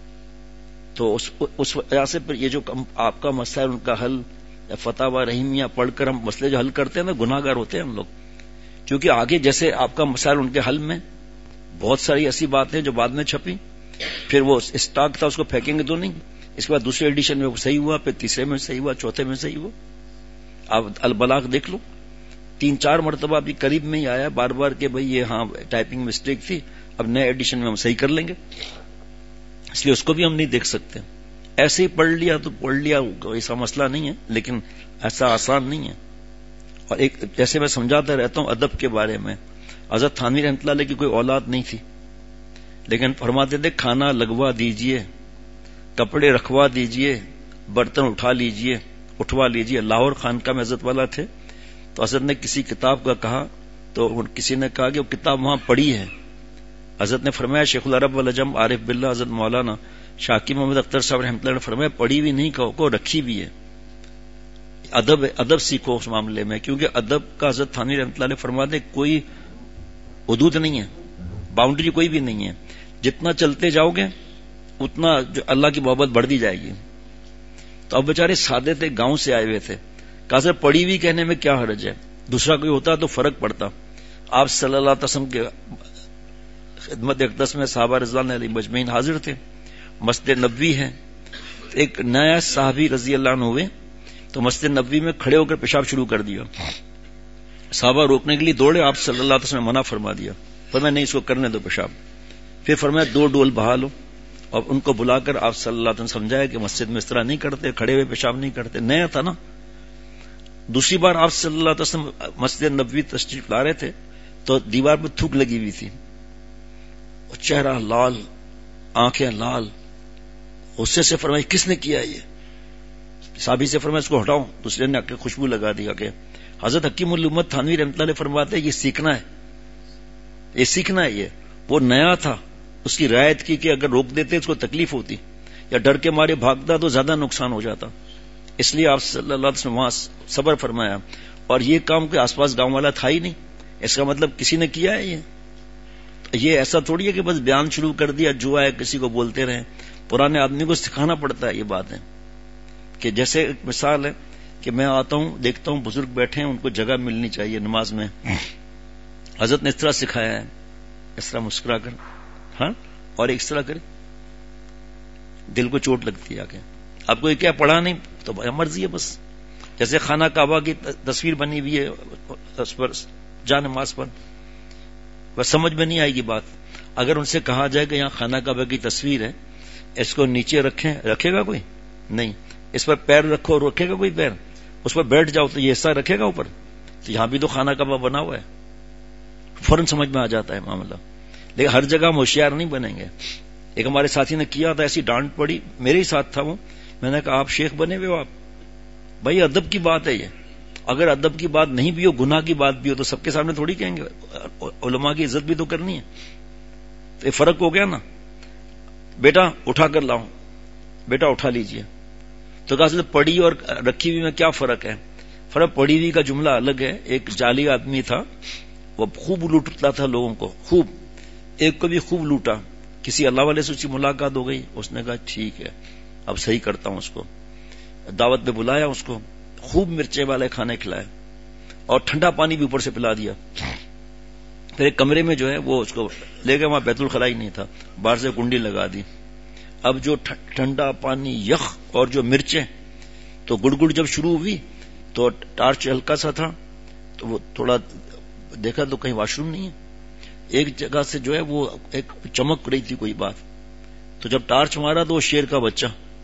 تو اس وجہ سے پھر یہ جو آپ کا مسئلہ ہے ان کا حل فتاوی رحیمیہ پڑھ کر ہم مسئلے جو حل کرتے ہیں نا، گناہ گار ہوتے ہیں ہم لوگ. کیونکہ آگے جیسے آپ کا مسائل ان کے حل میں بہت ساری ایسی باتیں جو بعد میں چھپی، پھر وہ اسٹاک تھا اس کو پھینکیں گے تو نہیں. اس کے بعد دوسرے ایڈیشن میں وہ صحیح ہوا، پھر تیسرے میں صحیح ہوا، چوتھے میں صحیح ہوا. آپ البلاغ دیکھ لو، 3-4 مرتبہ ابھی قریب میں ہی آیا بار بار کہ بھئی یہ ہاں ٹائپنگ مسٹیک تھی، اب نئے ایڈیشن میں ہم صحیح کر لیں گے. اس لیے اس کو بھی ہم نہیں دیکھ سکتے. ایسے ہی پڑھ لیا تو پڑھ لیا، ایسا مسئلہ نہیں ہے، لیکن ایسا آسان نہیں ہے. اور ایک جیسے میں سمجھاتا رہتا ہوں ادب کے بارے میں، حضرت تھانوی رحمۃ اللہ علیہ کی کوئی اولاد نہیں تھی، لیکن فرماتے تھے کھانا لگوا دیجئے، کپڑے رکھوا دیجئے، برتن اٹھوا لیجئے. لاہور خانقاہ میں حضرت والا تھے، تو حضرت نے کسی کتاب کا کہا تو کسی نے کہا کہ وہ کتاب وہاں پڑھی ہے. حضرت نے فرمایا شیخ العرب والعجم عارف باللہ حضرت مولانا شاکی محمد اختر صاحب رحمۃ اللہ نے فرمایا پڑھی بھی نہیں کو رکھی بھی ہے. ادب سیکھو اس معاملے میں، کیونکہ ادب کا حضرت تھانوی رحمۃ اللہ نے فرماتے کوئی حدود نہیں ہے، باؤنڈری کوئی بھی نہیں ہے. جتنا چلتے جاؤ گے اتنا جو اللہ کی محبت بڑھتی جائے گی. تو اب بیچارے سادے تھے، گاؤں سے آئے ہوئے تھے. کہا سر پڑھی بھی کہنے میں کیا حرج ہے، دوسرا کوئی ہوتا تو فرق پڑتا. آپ صلی اللہ علیہ وسلم کے خدمت اقدس میں صحابہ رضوان علیہ مجمعین حاضر تھے، مسجد نبوی ہے. ایک نیا صحابی رضی اللہ عنہ ہوئے تو مسجد نبوی میں کھڑے ہو کر پیشاب شروع کر دیا. صحابہ روکنے کے لیے دوڑے، آپ صلی اللہ علیہ وسلم نے منع فرما دیا، فرمایا نہیں اس کو کرنے دو پیشاب. پھر فرمایا 2 ڈول بہا لو، اور ان کو بلا کر آپ صلی اللہ علیہ وسلم سمجھایا کہ مسجد میں اس طرح نہیں کرتے، کھڑے ہوئے پیشاب نہیں کرتے. نیا تھا نا. دوسری بار آپ صلی اللہ علیہ وسلم مسجد نبوی تشریف لا رہے تھے تو دیوار پہ تھوک لگی ہوئی تھی، اور چہرہ لال، آنکھیں لال. غصے سے فرمایا کس نے کیا یہ؟ صحابی سے فرمایا اس کو ہٹاؤ. دوسرے نے آ کے خوشبو لگا دیا. کہ حضرت حکیم الامت تھانوی رحمۃ اللہ علیہ فرماتے یہ سیکھنا ہے، یہ سیکھنا ہے. یہ وہ نیا تھا، اس کی رعایت کی کہ اگر روک دیتے اس کو تکلیف ہوتی، یا ڈر کے مارے بھاگتا تو زیادہ نقصان ہو جاتا. اس لیے آپ صلی اللہ علیہ وسلم وہاں صبر فرمایا. اور یہ کام کوئی آس پاس گاؤں والا تھا ہی نہیں، اس کا مطلب کسی نے کیا ہے. یہ ایسا تھوڑی ہے کہ بس بیان شروع کر دیا جو آئے کسی کو بولتے رہے. پرانے آدمی کو سکھانا پڑتا ہے یہ باتیں. کہ جیسے ایک مثال ہے کہ میں آتا ہوں دیکھتا ہوں بزرگ بیٹھے ہیں، ان کو جگہ ملنی چاہیے نماز میں. حضرت نے اس طرح سکھایا ہے، اس طرح مسکرا کر، ہاں، اور اس طرح کرے، دل کو چوٹ لگتی ہے آگے. آپ کو یہ کیا پڑھا نہیں تو مرضی ہے بس. جیسے خانہ کعبہ کی تصویر بنی ہوئی ہے اس پر جا نماز پر، بس سمجھ میں نہیں آئے گی بات. اگر ان سے کہا جائے کہ یہاں خانہ کعبہ کی تصویر ہے، اس کو نیچے رکھیں، رکھے گا کوئی نہیں. اس پر پیر رکھو، رکھے گا کوئی پیر؟ اس پر بیٹھ جاؤ تو یہ حصہ رکھے گا اوپر؟ تو یہاں بھی تو خانہ کعبہ بنا ہوا ہے، فوراً سمجھ میں آ جاتا ہے معاملہ. لیکن ہر جگہ ہم ہوشیار نہیں بنیں گے. ایک ہمارے ساتھی نے کیا تھا، ایسی ڈانٹ پڑی، میرے ہی ساتھ تھا وہ. میں نے کہا آپ شیخ بنے ہوئے ہو آپ؟ بھائی ادب کی بات ہے یہ. اگر ادب کی بات نہیں بھی ہو، گناہ کی بات بھی ہو، تو سب کے سامنے تھوڑی کہیں گے. علماء کی عزت بھی تو کرنی ہے. تو یہ فرق ہو گیا نا. بیٹا اٹھا کر لاؤ، بیٹا اٹھا لیجئے. تو کہا پڑی اور رکھی ہوئی میں کیا فرق ہے؟ فرق پڑی ہوئی کا جملہ الگ ہے. ایک جعلی آدمی تھا، وہ خوب لوٹتا تھا لوگوں کو، خوب. ایک کو بھی خوب لوٹا. کسی اللہ والے سے اس کی ملاقات ہو گئی، اس نے کہا ٹھیک ہے اب صحیح کرتا ہوں. اس کو دعوت پہ بلایا، اس کو خوب مرچے والے کھانے کھلائے اور ٹھنڈا پانی بھی اوپر سے پلا دیا. پھر ایک کمرے میں جو ہے وہ اس کو لے گئے، وہاں بیت الخلا ہی نہیں تھا، باہر سے کنڈی لگا دی. اب جو ٹھنڈا پانی یخ اور جو مرچیں، تو گڑ گڑ جب شروع ہوئی تو ٹارچ ہلکا سا تھا، تو وہ تھوڑا دیکھا تو کہیں واش روم نہیں ہے. ایک جگہ سے جو ہے وہ ایک چمک رہی تھی کوئی بات، تو جب ٹارچ مارا تو وہ شیر کا بچہ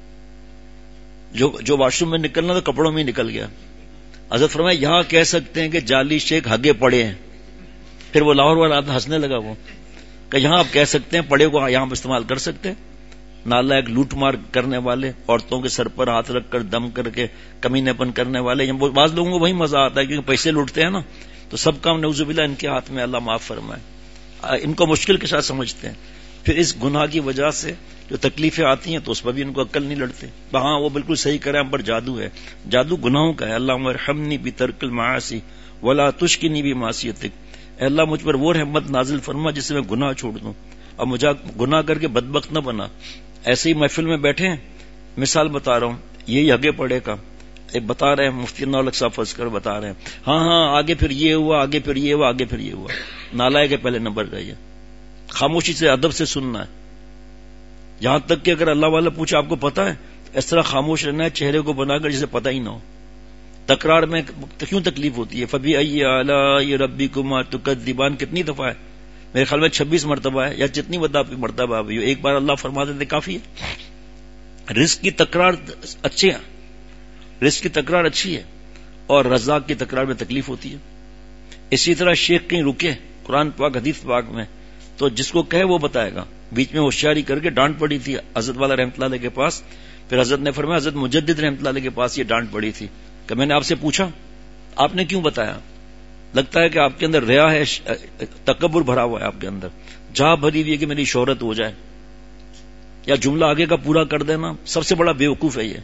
جو واش روم میں نکلنا تو کپڑوں میں ہی نکل گیا. حضرت فرمایا یہاں کہہ سکتے ہیں کہ جعلی شیخ ہگے پڑے ہیں. پھر وہ لاہور والا آدمی ہنسنے لگا، وہ کہ یہاں آپ کہہ سکتے ہیں پڑے کو یہاں استعمال کر سکتے ہیں. نالائق لوٹ مار کرنے والے، عورتوں کے سر پر ہاتھ رکھ کر دم کر کے کمینے پن کرنے والے. بعض لوگوں کو وہی مزہ آتا ہے کیونکہ پیسے لوٹتے ہیں نا، تو سب کام نعوذ باللہ ان کے ہاتھ میں، اللہ معاف فرمائے. ان کو مشکل کے ساتھ سمجھتے ہیں. پھر اس گناہ کی وجہ سے جو تکلیفیں آتی ہیں تو اس پر بھی ان کو عقل نہیں لڑتے. ہاں وہ بالکل صحیح کرے، ہم پر جادو ہے. جادو گناہوں کا ہے. اللہم ارحمنی بترک المعاصی ولا تشکنی بمعصیتک. اے اللہ مجھ پر وہ رحمت نازل فرما جس سے میں گناہ چھوڑ دوں، اور مجھے گناہ کر کے بدبخت نہ بنا. ایسے ہی محفل میں بیٹھے ہیں، مثال بتا رہا ہوں، یہی آگے پڑے کا ایک بتا رہے ہیں، مفتی نولک صاحب فرض کر بتا رہے ہیں، ہاں آگے پھر یہ ہوا، آگے پھر یہ ہوا، آگے پھر یہ ہوا. نالائق کے پہلے نمبر کا یہ. خاموشی سے ادب سے سننا ہے. یہاں تک کہ اگر اللہ والا پوچھے آپ کو پتا ہے، اس طرح خاموش رہنا ہے چہرے کو بنا کر جسے پتہ ہی نہ ہو. تکرار میں کیوں تکلیف ہوتی ہے؟ فبأي آلاء ربكما تكذبان کتنی دفعہ ہے؟ میرے خیال میں 26 مرتبہ ہے، یا جتنی مرتبہ بھی ہو، ایک بار اللہ فرما دیتے کافی ہے. رزق کی تکرار اچھی ہے، رزق کی تکرار اچھی ہے، اور رزاق کی تکرار میں تکلیف ہوتی ہے. اسی طرح شیخ کہیں رکے قرآن پاک حدیث پاک میں تو جس کو کہے وہ بتائے گا. بیچ میں ہوشیاری کر کے ڈانٹ پڑی تھی حضرت والا رحمۃ اللہ علیہ کے پاس. پھر حضرت نے فرمایا حضرت مجدد رحمۃ اللہ علیہ کے پاس یہ ڈانٹ پڑی تھی کہ میں نے آپ سے پوچھا آپ نے کیوں بتایا؟ لگتا ہے کہ آپ کے اندر ریا ہے، تکبر بھرا ہوا ہے آپ کے اندر، جہاں بھری ہوئی ہے کہ میری شہرت ہو جائے، یا جملہ آگے کا پورا کر دینا. سب سے بڑا بیوقوف ہے یہ.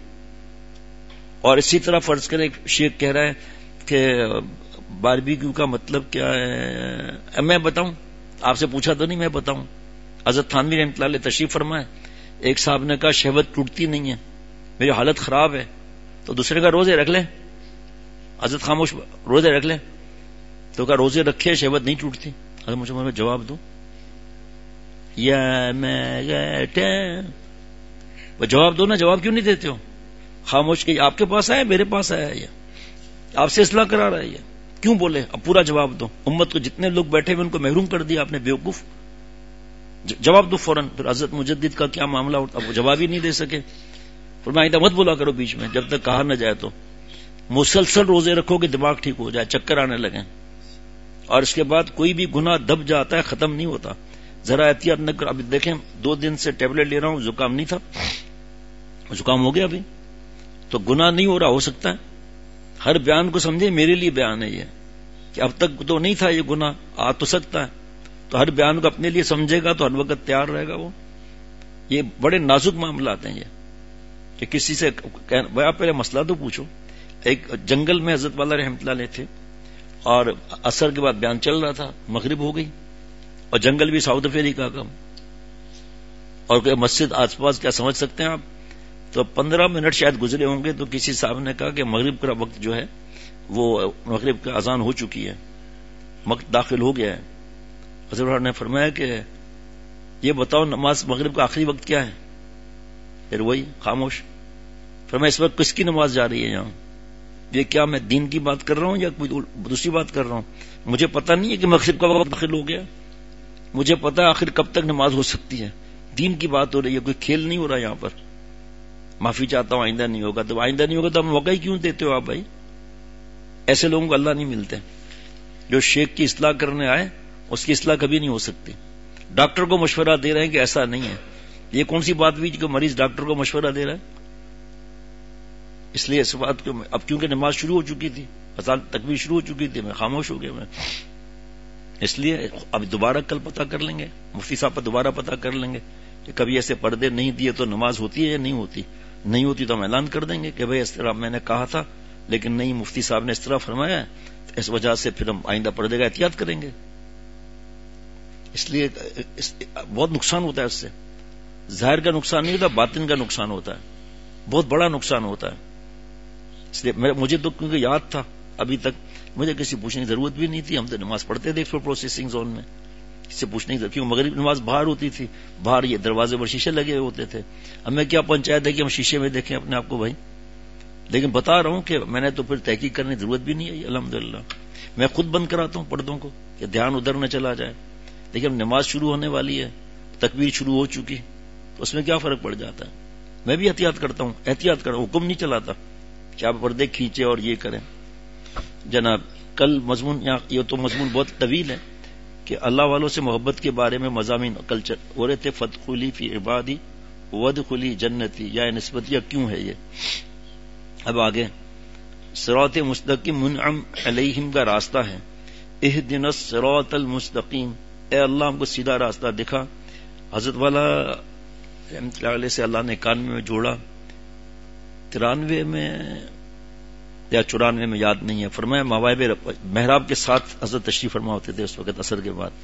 اور اسی طرح فرض کریں ایک شیخ کہہ رہا ہے کہ باربیکیو کا مطلب کیا ہے، میں بتاؤں؟ آپ سے پوچھا تو نہیں، میں بتاؤں. حضرت تھانوی رحمۃ اللہ علیہ تشریف فرمائے، ایک صاحب نے کہا شہوت ٹوٹتی نہیں ہے، میری حالت خراب ہے، تو دوسرے کا روزے رکھ لیں. حضرت خاموش، روزے رکھ لیں. تو کہا روزے رکھے شہوت نہیں ٹوٹتی. حضرت مجھے جواب دو یا میں جواب دو نا، جواب کیوں نہیں دیتے ہو؟ خاموش کہ آپ کے پاس آیا، میرے پاس آیا، یہ آپ سے اصلاح کرا رہا ہے، یہ کیوں بولے؟ اب پورا جواب دو. امت کو جتنے لوگ بیٹھے ہوئے ان کو محروم کر دیا آپ نے، بیوقوف. جواب دو فوراً. پھر حضرت مجدد کا کیا معاملہ ہوتا، اب وہ جواب ہی نہیں دے سکے. فرمایا مت بولا کرو بیچ میں جب تک کہا نہ جائے. تو مسلسل روزے رکھو کہ دماغ ٹھیک ہو جائے، چکر آنے لگیں. اور اس کے بعد کوئی بھی گناہ دب جاتا ہے، ختم نہیں ہوتا. ذرا احتیاط نہ کرو. ابھی دیکھیں 2 دن سے ٹیبلٹ لے رہا ہوں، زکام نہیں تھا، زکام ہو گیا ابھی، تو گناہ نہیں ہو رہا. ہو سکتا ہے ہر بیان کو سمجھے میرے لیے بیان ہے یہ، کہ اب تک تو نہیں تھا یہ گناہ، آ تو سکتا ہے. تو ہر بیان کو اپنے لیے سمجھے گا تو ہر وقت تیار رہے گا. وہ یہ بڑے نازک معاملات ہیں یہ، کہ کسی سے آپ پہلے مسئلہ تو پوچھو. ایک جنگل میں حضرت والا رحمۃ اللہ علیہ تھے، اور عصر کے بعد بیان چل رہا تھا، مغرب ہو گئی، اور جنگل بھی ساؤتھ افریقہ کا، اور مسجد آس پاس، کیا سمجھ سکتے ہیں آپ؟ تو 15 منٹ شاید گزرے ہوں گے تو کسی صاحب نے کہا کہ مغرب کا وقت جو ہے وہ مغرب کا اذان ہو چکی ہے. وقت داخل ہو گیا ہے. حضرت نے فرمایا کہ یہ بتاؤ نماز مغرب کا آخری وقت کیا ہے؟ پھر وہی خاموش. فرمایا اس وقت کس کی نماز جا رہی ہے یہاں؟ یہ کیا میں دین کی بات کر رہا ہوں یا کوئی دوسری بات کر رہا ہوں؟ مجھے پتہ نہیں ہے کہ مغرب کا وقت داخل ہو گیا. مجھے پتا ہے آخر کب تک نماز ہو سکتی ہے. دین کی بات ہو رہی ہے, کوئی کھیل نہیں ہو رہا یہاں پر. معافی چاہتا ہوں, آئندہ نہیں ہوگا. تو آئندہ نہیں ہوگا تو ہم موقع ہی کیوں دیتے ہو آپ بھائی؟ ایسے لوگوں کو اللہ نہیں ملتے. جو شیخ کی اصلاح کرنے آئے اس کی اصلاح کبھی نہیں ہو سکتی. ڈاکٹر کو مشورہ دے رہے ہیں کہ ایسا نہیں ہے. یہ کون سی بات ہوئی کہ مریض ڈاکٹر کو مشورہ دے رہا ہے؟ اس لیے اس بات کو اب کیونکہ نماز شروع ہو چکی تھی, اذان تکبیر شروع ہو چکی تھی, میں خاموش ہو گیا. میں اس لیے اب دوبارہ کل پتہ کر لیں گے, مفتی صاحب پر دوبارہ پتہ کر لیں گے کہ کبھی ایسے پردے نہیں دیے تو نماز ہوتی ہے یا نہیں ہوتی. نہیں ہوتی تو ہم اعلان کر دیں گے کہ بھائی اس طرح میں نے کہا تھا لیکن نہیں, مفتی صاحب نے اس طرح فرمایا, اس وجہ سے پھر ہم آئندہ پردے کا احتیاط کریں گے. اس لیے بہت نقصان ہوتا ہے اس سے. ظاہر کا نقصان نہیں ہوتا, باطن کا نقصان ہوتا ہے, بہت بڑا نقصان ہوتا ہے. اس لیے مجھے تو کیونکہ یاد تھا, ابھی تک مجھے کسی پوچھنے کی ضرورت بھی نہیں تھی. ہم تو نماز پڑھتے تھے پروسیسنگ زون میں, اس سے پوچھنے کی ضرورت, کیونکہ مغرب نماز باہر ہوتی تھی, باہر یہ دروازے پر شیشے لگے ہوتے تھے. ہمیں کیا پنچایت ہے کہ ہم شیشے میں دیکھیں اپنے آپ کو بھائی. لیکن بتا رہا ہوں کہ میں نے تو پھر تحقیق کرنے کی ضرورت بھی نہیں ہے. الحمدللہ میں خود بند کراتا ہوں پردوں کو کہ دھیان ادھر نہ چلا جائے. لیکن نماز شروع ہونے والی ہے, تکبیر شروع ہو چکی, تو اس میں کیا فرق پڑ جاتا ہے. میں بھی احتیاط کرتا ہوں, حکم نہیں چلاتا کہ آپ پردے کھینچے اور یہ کریں. جناب کل مضمون, یہ تو مضمون بہت طویل ہے کہ اللہ والوں سے محبت کے بارے میں مضامین کلچر ہو رہے تھے. فدخلی فی عبادی وادخلی جنتی, یا نسبتیہ کیوں ہے یہ. اب آگے صراط مستقیم منعم علیہم کا راستہ ہے. اہدنا الصراط المستقیم, اے اللہ ہم کو سیدھا راستہ دکھا. حضرت والا رحمۃ اللہ علیہ سے اللہ نے 91 میں جوڑا, 93 میں یا 94 میں یاد نہیں ہے. فرمایا مواہب محراب کے ساتھ حضرت تشریف فرما ہوتے تھے اس وقت عصر کے بعد,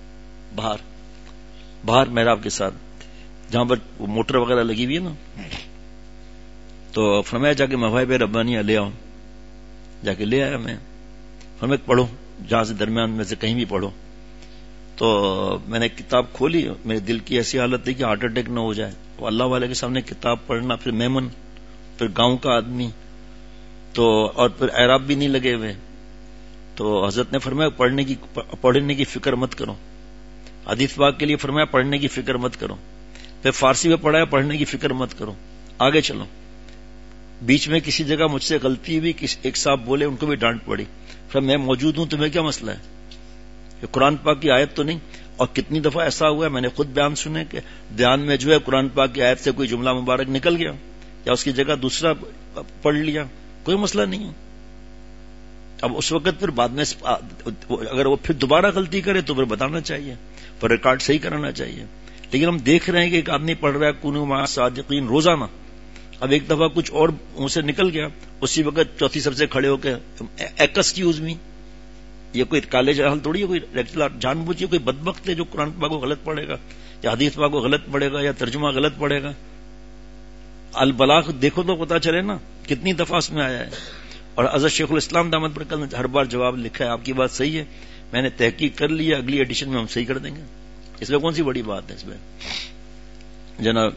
باہر محراب کے ساتھ جہاں پر موٹر وغیرہ لگی ہوئی ہے نا. تو فرمایا جا کے مواہب ربانیہ لے آؤ. جا کے لے آیا میں. فرمایا پڑھو, جہاں سے درمیان میں سے کہیں بھی پڑھو. تو میں نے کتاب کھولی, میرے دل کی ایسی حالت تھی کہ ہارٹ اٹیک نہ ہو جائے. وہ اللہ والے کے سامنے کتاب پڑھنا, پھر میمن, پھر گاؤں کا آدمی, تو اور پھر اعراب بھی نہیں لگے ہوئے. تو حضرت نے فرمایا پڑھنے کی فکر مت کرو. حدیث پاک کے لیے فرمایا پڑھنے کی فکر مت کرو. پھر فارسی میں پڑھایا پڑھنے کی فکر مت کرو, آگے چلو. بیچ میں کسی جگہ مجھ سے غلطی ہوئی, ایک صاحب بولے, ان کو بھی ڈانٹ پڑی. پھر میں موجود ہوں, تمہیں کیا مسئلہ ہے؟ یہ قرآن پاک کی آیت تو نہیں. اور کتنی دفعہ ایسا ہوا ہے, میں نے خود بیان سنے کہ بیان میں جو ہے قرآن پاک کی آیت سے کوئی جملہ مبارک نکل گیا یا اس کی جگہ دوسرا پڑھ لیا, کوئی مسئلہ نہیں ہے. اب اس وقت پھر بعد میں اگر وہ پھر دوبارہ غلطی کرے تو پھر بتانا چاہیے, پھر ریکارڈ صحیح کرانا چاہیے. لیکن ہم دیکھ رہے ہیں کہ ایک آدمی پڑھ رہا ہے کونوا مع الصادقین روزانہ. اب ایک دفعہ کچھ اور منہ سے نکل گیا, اسی وقت چوتھی سب سے کھڑے ہو کے ایکسکیوز می. یہ کوئی کالج حال تھوڑی ہے, کوئی لیکچرر جان بوجھ کے کوئی بدبخت ہے جو قرآن پاک کو غلط پڑھے گا یا حدیث پاک کو غلط پڑھے گا یا ترجمہ غلط پڑھے گا. البلاغ دیکھو تو پتا چلے نا کتنی دفعہ اس میں آیا ہے. اور حضرت شیخ الاسلام دامت برکات نے ہر بار جواب لکھا ہے, آپ کی بات صحیح ہے, میں نے تحقیق کر لی ہے, اگلی ایڈیشن میں ہم صحیح کر دیں گے. اس میں کون سی بڑی بات ہے اس میں جناب.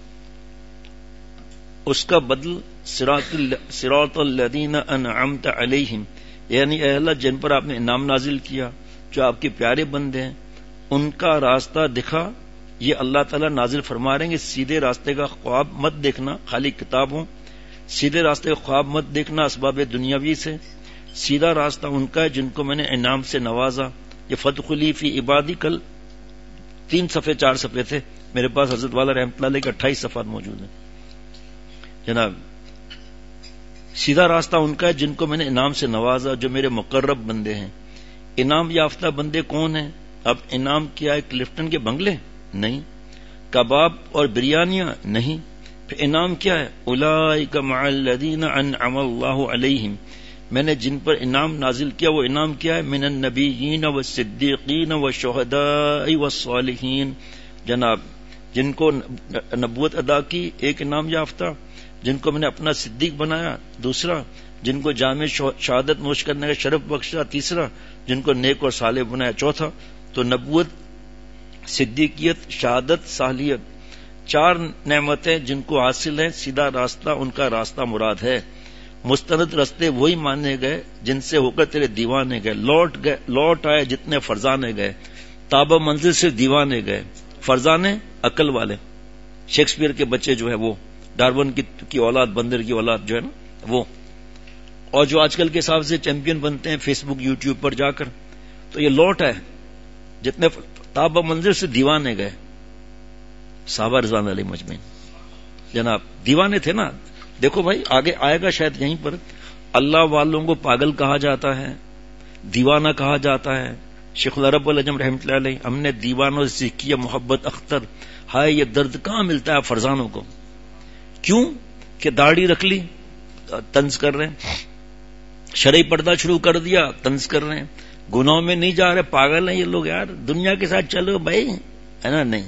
اس کا بدل صراط الذین انعمت علیہم, یعنی اے اللہ جن پر آپ نے انعام نازل کیا, جو آپ کے پیارے بندے ہیں, ان کا راستہ دکھا. یہ اللہ تعالیٰ نازل فرما رہے ہیں کہ سیدھے راستے کا خواب مت دیکھنا خالی کتابوں, سیدھے راستے کا خواب مت دیکھنا اسباب دنیاوی سے. سیدھا راستہ ان کا ہے جن کو میں نے انعام سے نوازا. یہ فدخلی فی عبادی, کل 3 صفحے 4 صفحے تھے میرے پاس, حضرت والا رحمۃ اللہ علیہ کے 28 صفحات موجود ہیں جناب. سیدھا راستہ ان کا ہے جن کو میں نے انعام سے نوازا, جو میرے مقرب بندے ہیں. انعام یافتہ بندے کون ہیں؟ اب انعام کیا ہے؟ کلفٹن کے بنگلے نہیں, کباب اور بریانیاں نہیں. پھر انعام کیا ہے؟ اولئک مع الذین انعم اللہ علیہم, میں نے جن پر انعام نازل کیا وہ انعام کیا ہے؟ من النبیین والصدیقین والشہداء والصالحین. جناب جن کو نبوت ادا کی ایک انعام یافتہ, جن کو میں نے اپنا صدیق بنایا دوسرا, جن کو جامع شہادت نوش کرنے کا شرف بخشا، تیسرا جن کو نیک اور صالح بنایا، چوتھا تو نبوت، صدیقیت، شہادت، صالحیت، 4 نعمتیں جن کو حاصل ہیں، سیدھا راستہ ان کا راستہ مراد ہے۔ مستند رستے وہی مانے گئے جن سے ہو کر تیرے دیوانے گئے، لوٹ آئے جتنے فرزانے گئے، تابہ منزل سے دیوانے گئے، فرزانے عقل والے، شیکسپیئر کے بچے جو ہے وہ، ڈارون کی اولاد، بندر کی اولاد جو ہے نا وہ، اور جو آج کل کے حساب سے چیمپئن بنتے ہیں فیس بک یوٹیوب پر جا کر، تو یہ لوٹ ہے جتنے تابہ منزل سے دیوانے گئے، صحابہ رضوان علیہ مجمعین جناب دیوانے تھے نا۔ دیکھو بھائی آگے آئے گا شاید یہیں پر، اللہ والوں کو پاگل کہا جاتا ہے، دیوانہ کہا جاتا ہے۔ شیخ العرب العجم رحمۃ اللہ علیہ، ہم نے دیوانوں سے سیکھی محبت اختر، ہائے یہ درد کہاں ملتا ہے فرزانوں کو، کیوں کہ داڑھی رکھ لی طنز کر رہے ہیں، شرعی پردہ شروع کر دیا طنز کر رہے ہیں، گناہوں میں نہیں جا رہے، پاگل ہیں یہ لوگ یار، دنیا کے ساتھ چلو بھائی، ہے نا؟ نہیں،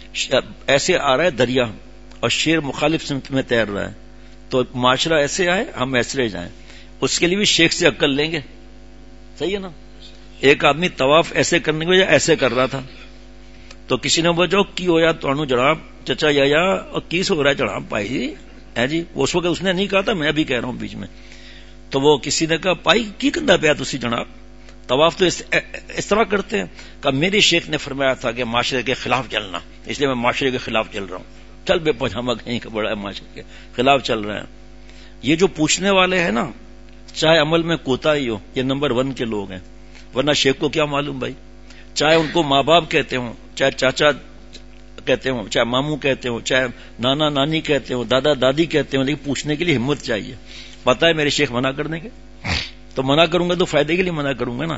ایسے آ رہا ہے دریا اور شیر مخالف سمت میں تیر رہا ہے، تو معاشرہ ایسے آئے ہم ایسے جائیں، اس کے لیے بھی شیخ سے عقل لیں گے، صحیح ہے نا؟ ایک آدمی طواف ایسے کرنے کے بجائے ایسے کر رہا تھا، تو کسی نے بوجھو کی ہویا تو جناب چچا یا اور کیس ہو رہا ہے جناب پائی ہے جی، اس وقت اس نے نہیں کہا تھا، میں بھی کہہ رہا ہوں بیچ میں، تو وہ کسی نے کہا پائی کی کندہ پیا تسی جناب، طواف تو اس طرح کرتے ہیں، کہ میرے شیخ نے فرمایا تھا کہ معاشرے کے خلاف چلنا، اس لیے میں معاشرے کے خلاف چل رہا ہوں، چل بے پجامہ کہیں کا بڑا ہے، معاشرے کے خلاف چل رہے ہیں۔ یہ جو پوچھنے والے ہیں نا، چاہے عمل میں کوتاہی ہو، یہ نمبر 1 کے لوگ ہیں، ورنہ شیخ کو کیا معلوم بھائی، چاہے ان کو ماں باپ کہتے ہوں، چاہے چاچا کہتے ہوں، چاہے ماموں کہتے ہوں، چاہے نانا نانی کہتے ہوں، دادا دادی کہتے ہوں، لیکن پوچھنے کے لیے ہمت چاہیے۔ پتہ ہے میرے شیخ منع کر دیں گے، تو منع کروں گا تو فائدے کے لیے منع کروں گا نا،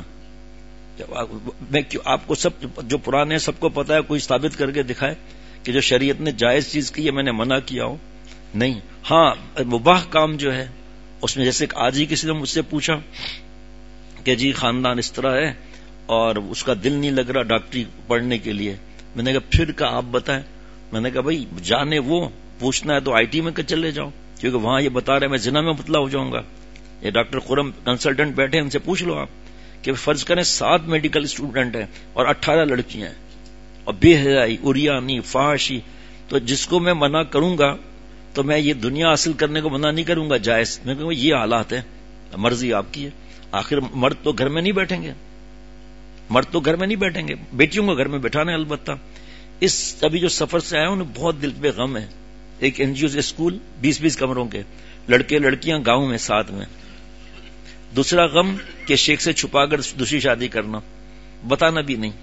میں آپ کو سب جو پرانے سب کو پتا ہے، کوئی ثابت کر کے دکھائے کہ جو شریعت نے جائز چیز کی ہے میں نے منع کیا ہوں، نہیں۔ ہاں مباح کام جو ہے اس میں، جیسے آج ہی کسی نے مجھ سے پوچھا کہ جی خاندان اس طرح ہے اور اس کا دل نہیں لگ رہا ڈاکٹری پڑھنے کے لیے، میں نے کہا پھر کا آپ بتائیں، میں نے کہا بھائی جانے وہ پوچھنا ہے تو آئی ٹی میں چلے جاؤ، کیونکہ وہاں یہ بتا رہے میں زنا میں مبتلا ہو جاؤں گا، یہ ڈاکٹر خرم کنسلٹنٹ بیٹھے ان سے پوچھ لو آپ کہ فرض کریں 7 میڈیکل اسٹوڈنٹ ہیں اور 18 لڑکیاں ہیں، اور بے حیائی، اریانی، فحاشی، تو جس کو میں منع کروں گا تو میں یہ دنیا حاصل کرنے کو منع نہیں کروں گا جائز، میں کہوں گا یہ حالات ہیں، مرضی آپ کی ہے، آخر مرد تو گھر میں نہیں بیٹھیں گے، مرد تو گھر میں نہیں بیٹھیں گے، بیٹیوں کو گھر میں بٹھانا ہے البتہ۔ اس ابھی جو سفر سے آئے انہیں بہت دل پہ غم ہے، ایک NGO اسکول 20-20 کمروں کے، لڑکے لڑکیاں گاؤں میں ساتھ میں، دوسرا غم کہ شیخ سے چھپا کر دوسری شادی کرنا، بتانا بھی نہیں،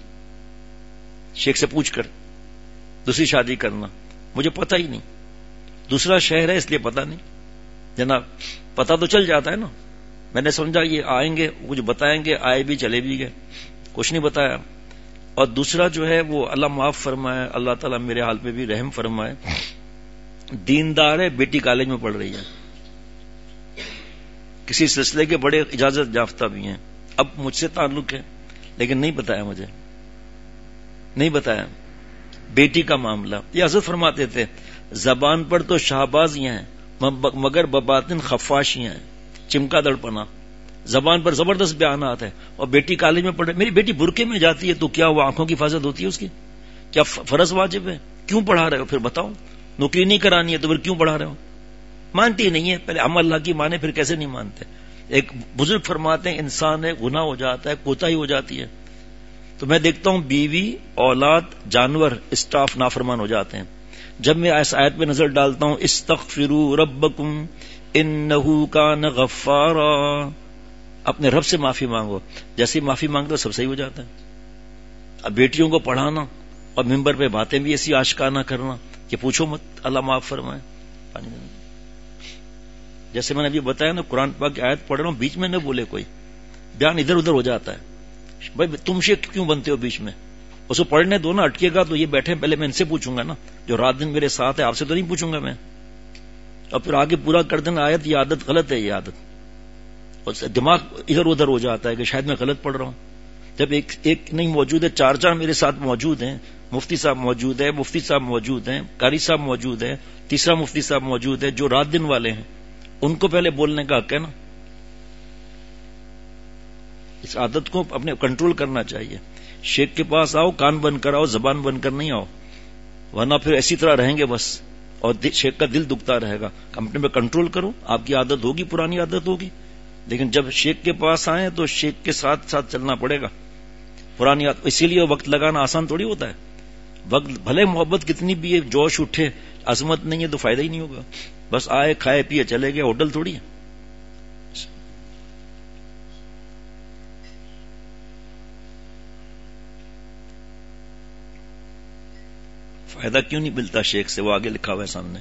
شیخ سے پوچھ کر دوسری شادی کرنا، مجھے پتہ ہی نہیں، دوسرا شہر ہے اس لیے پتہ نہیں، جناب پتہ تو چل جاتا ہے نا، میں نے سمجھا یہ آئیں گے کچھ بتائیں گے، آئے بھی چلے بھی گئے، کچھ نہیں بتایا۔ اور دوسرا جو ہے وہ اللہ معاف فرمائے، اللہ تعالیٰ میرے حال پہ بھی رحم فرمائے، دیندار ہے، بیٹی کالج میں پڑھ رہی ہے، کسی سلسلے کے بڑے اجازت یافتہ بھی ہیں، اب مجھ سے تعلق ہے لیکن نہیں بتایا، مجھے نہیں بتایا بیٹی کا معاملہ۔ یہ حضرت فرماتے تھے زبان پر تو شہبازیاں ہیں مگر بباطن خفاشیاں ہیں، چمکا دڑپنا، زبان پر زبردست بیانات ہے، اور بیٹی کالج میں پڑھ رہی، میری بیٹی برقعے میں جاتی ہے تو کیا وہ آنکھوں کی حفاظت ہوتی ہے اس کی؟ کیا فرض واجب ہے؟ کیوں پڑھا رہے ہو پھر بتاؤ؟ نوکری نہیں کرانی ہے تو پھر کیوں پڑھا رہے ہو؟ مانتی نہیں ہے، پہلے ہم اللہ کی مانے پھر کیسے نہیں مانتے؟ ایک بزرگ فرماتے ہیں انسان ہے گناہ ہو جاتا ہے، کوتاہی ہو جاتی ہے، تو میں دیکھتا ہوں بیوی، اولاد، جانور، اسٹاف نافرمان ہو جاتے ہیں، جب میں اس آیت پہ نظر ڈالتا ہوں استغفروا ربکم انہ کان غفارا، اپنے رب سے معافی مانگو، جیسے ہی معافی مانگتا سب صحیح ہو جاتا ہے۔ اب بیٹیوں کو پڑھانا اور ممبر پہ باتیں بھی ایسی آشکارانہ کرنا کہ پوچھو مت، اللہ معاف فرمائے، پانی دینا۔ جیسے میں نے ابھی بتایا نا، قرآن پاک کی آیت پڑھ رہا ہوں، بیچ میں نہ بولے کوئی، بیان ادھر ادھر ہو جاتا ہے، بھائی تم شیخ کیوں بنتے ہو بیچ میں؟ اس کو پڑھنے دو نا، اٹکے گا تو یہ بیٹھے، پہلے میں ان سے پوچھوں گا نا، جو رات دن میرے ساتھ ہے، آپ سے تو نہیں پوچھوں گا میں، اور پھر آگے پورا کر دینا آیت، یہ عادت غلط ہے، یہ عادت، اور دماغ ادھر ادھر ہو جاتا ہے کہ شاید میں غلط پڑھ رہا ہوں، جب ایک نہیں موجود ہے، 4 میرے ساتھ موجود ہیں، مفتی صاحب موجود ہے، مفتی صاحب موجود ہیں، قاری صاحب موجود ہے، تیسرا مفتی صاحب موجود ہے، جو رات دن والے ہیں، ان کو پہلے بولنے کا حق ہے نا، اس عادت کو اپنے کنٹرول کرنا چاہیے. شیخ کے پاس آؤ کان بند کر آؤ, زبان بند کر نہیں آؤ, ورنہ پھر اسی طرح رہیں گے بس, اور شیخ کا دل دکھتا رہے گا. اپنے پہ کنٹرول کرو, آپ کی عادت ہوگی, پرانی عادت ہوگی, لیکن جب شیخ کے پاس آئیں تو شیخ کے ساتھ ساتھ چلنا پڑے گا. پرانی عادت, اسی لیے وقت لگانا آسان تھوڑی ہوتا ہے. وقت بھلے محبت کتنی بھی ہے, جوش اٹھے, عظمت نہیں ہے تو فائدہ ہی نہیں ہوگا. بس آئے کھائے پیے چلے گئے, ہوٹل تھوڑی ہے. فائدہ کیوں نہیں ملتا شیخ سے؟ وہ آگے لکھا ہوا ہے سامنے.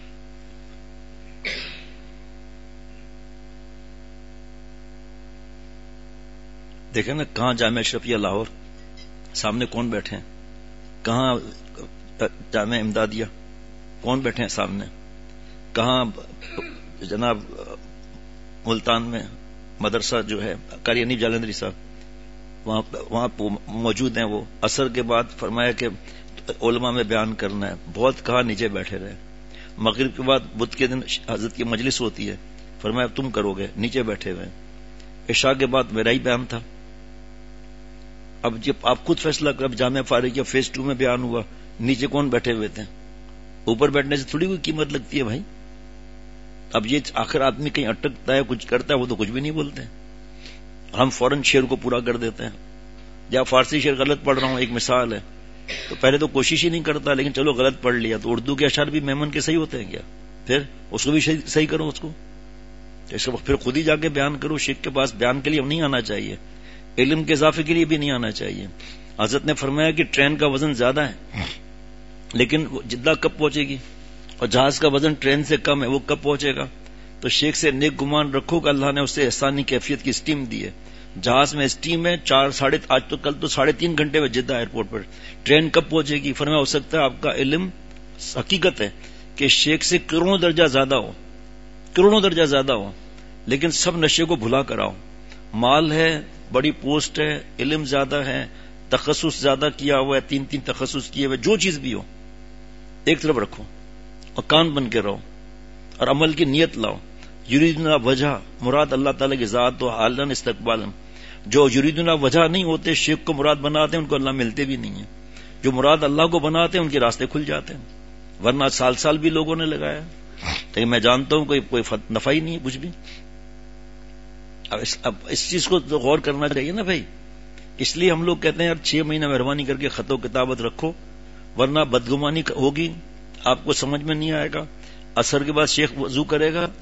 دیکھیں نا کہاں جامعہ اشرفیہ لاہور, سامنے کون بیٹھے ہیں؟ کہاں جامعہ امدادیہ, کون بیٹھے ہیں سامنے؟ کہاں جناب ملتان میں مدرسہ جو ہے قاری حنیف جالندری صاحب, وہاں موجود ہیں. وہ عصر کے بعد فرمایا کہ علماء میں بیان کرنا ہے, بہت کہا نیچے بیٹھے رہے. مغرب کے بعد بدھ کے دن حضرت کی مجلس ہوتی ہے, فرمایا تم کرو گے, نیچے بیٹھے ہوئے. عشاء کے بعد میرا ہی بیان تھا. اب جب آپ خود فیصلہ کر, اب جامعہ فارغیہ فیز 2 میں بیان ہوا, نیچے کون بیٹھے ہوئے تھے؟ اوپر بیٹھنے سے تھوڑی کوئی قیمت لگتی ہے بھائی. اب یہ آخر آدمی کہیں اٹکتا ہے, کچھ کرتا ہے, وہ تو کچھ بھی نہیں بولتے. ہم فوراً شعر کو پورا کر دیتے ہیں. یا فارسی شعر غلط پڑھ رہا ہوں, ایک مثال ہے, تو پہلے تو کوشش ہی نہیں کرتا, لیکن چلو غلط پڑھ لیا, تو اردو کے اشعار بھی میمن کے صحیح ہوتے ہیں کیا؟ پھر اس کو بھی صحیح کرو, اس کو پھر خود ہی جا کے بیان کرو. شیخ کے پاس بیان کے لیے نہیں آنا چاہیے, علم کے اضافے کے لیے بھی نہیں آنا چاہیے. حضرت نے فرمایا کہ ٹرین کا وزن زیادہ ہے, لیکن جدہ کب پہنچے گی؟ اور جہاز کا وزن ٹرین سے کم ہے, وہ کب پہنچے گا؟ تو شیخ سے نیک گمان رکھو کہ اللہ نے اسے احسانی کیفیت کی اسٹیم دی ہے. جہاز میں اسٹیم ہے, آج تو کل تو 3.5 گھنٹے میں جدہ ایئرپورٹ پر. ٹرین کب پہنچے گی؟ فرمایا ہو سکتا ہے آپ کا علم, حقیقت ہے کہ شیخ سے کروڑوں درجہ زیادہ ہو, لیکن سب نشے کو بھلا کر آؤ. مال ہے, بڑی پوسٹ ہے, علم زیادہ ہے, تخصص زیادہ کیا ہوا ہے, 3 تخصص کیے ہوئے, جو چیز بھی ہو ایک طرف رکھو اور کان بن کے رہو اور عمل کی نیت لاؤ. یریدنا وجہ, مراد اللہ تعالی کی ذات و حالن استقبالن. جو یریدنا وجہ نہیں ہوتے, شیخ کو مراد بناتے ہیں, ان کو اللہ ملتے بھی نہیں ہیں. جو مراد اللہ کو بناتے ہیں ان کے راستے کھل جاتے ہیں, ورنہ سال بھی لوگوں نے لگایا, لیکن میں جانتا ہوں کوئی نفع ہی نہیں ہے کچھ بھی. اب اس چیز کو تو غور کرنا چاہیے نا بھائی. اس لیے ہم لوگ کہتے ہیں یار 6 مہینہ مہربانی کر کے خط و کتابت رکھو, ورنہ بدگمانی ہوگی, آپ کو سمجھ میں نہیں آئے گا. عصر کے بعد شیخ وضو کرے گا,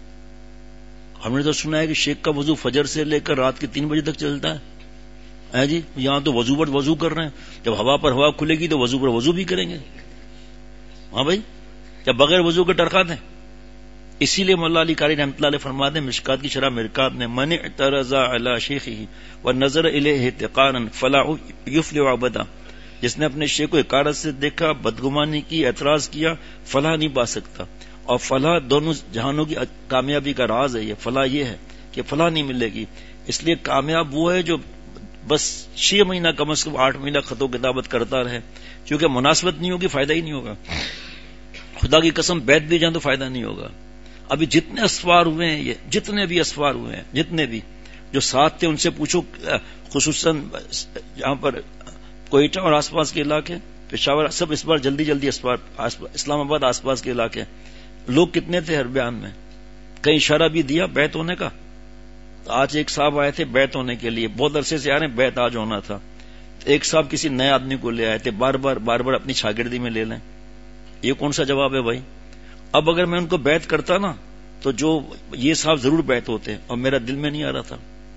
ہم نے تو سنا ہے کہ شیخ کا وضو فجر سے لے کر رات کے 3 بجے تک چلتا ہے. جی یہاں تو وضو پر وضو کر رہے ہیں, جب ہوا پر ہوا کھلے گی تو وضو پر وضو بھی کریں گے. ہاں بھائی, جب بغیر وضو کے ٹرکا دیں. اسی لیے مولا علی قاری رحمۃ اللہ علیہ فرماتے ہیں مشکات کی شرح مرکات میں, من اعترض علی شیخہ ونظر الیہ احتقارا فلا یفلح ابدا. جس نے اپنے شیخ کو حقارت سے دیکھا, بدگمانی کی, اعتراض کیا, فلاح نہیں پا سکتا. اور فلاح دونوں جہانوں کی کامیابی کا راز ہے. یہ فلاح یہ ہے کہ فلاح نہیں ملے گی. اس لیے کامیاب وہ ہے جو بس 6 مہینہ کم از کم 8 مہینہ خط و کتابت کرتا رہے, کیونکہ مناسبت نہیں ہوگی فائدہ ہی نہیں ہوگا. خدا کی قسم بیت بھی جائیں تو فائدہ نہیں ہوگا. ابھی جتنے اسفار ہوئے ہیں, یہ جتنے بھی اسفار ہوئے ہیں, جتنے بھی جو ساتھ تھے ان سے پوچھو, خصوصاً جہاں پر کوئٹہ اور آس پاس کے علاقے, پشاور, سب اس بار جلدی اسفار, اسلام آباد آس پاس کے علاقے, لوگ کتنے تھے ہر بیان میں؟ کہیں اشارہ بھی دیا بیت ہونے کا؟ آج ایک صاحب آئے تھے بیت ہونے کے لیے, بہت عرصے سے آ رہے ہیں, بیت آج ہونا تھا. ایک صاحب کسی نئے آدمی کو لے آئے تھے, بار بار اپنی شاگردی میں لے لیں. یہ کون سا جواب ہے بھائی؟ اب اگر میں ان کو بیعت کرتا نا تو جو یہ صاحب ضرور بیعت ہوتے, اور میرا دل میں نہیں آ رہا تھا.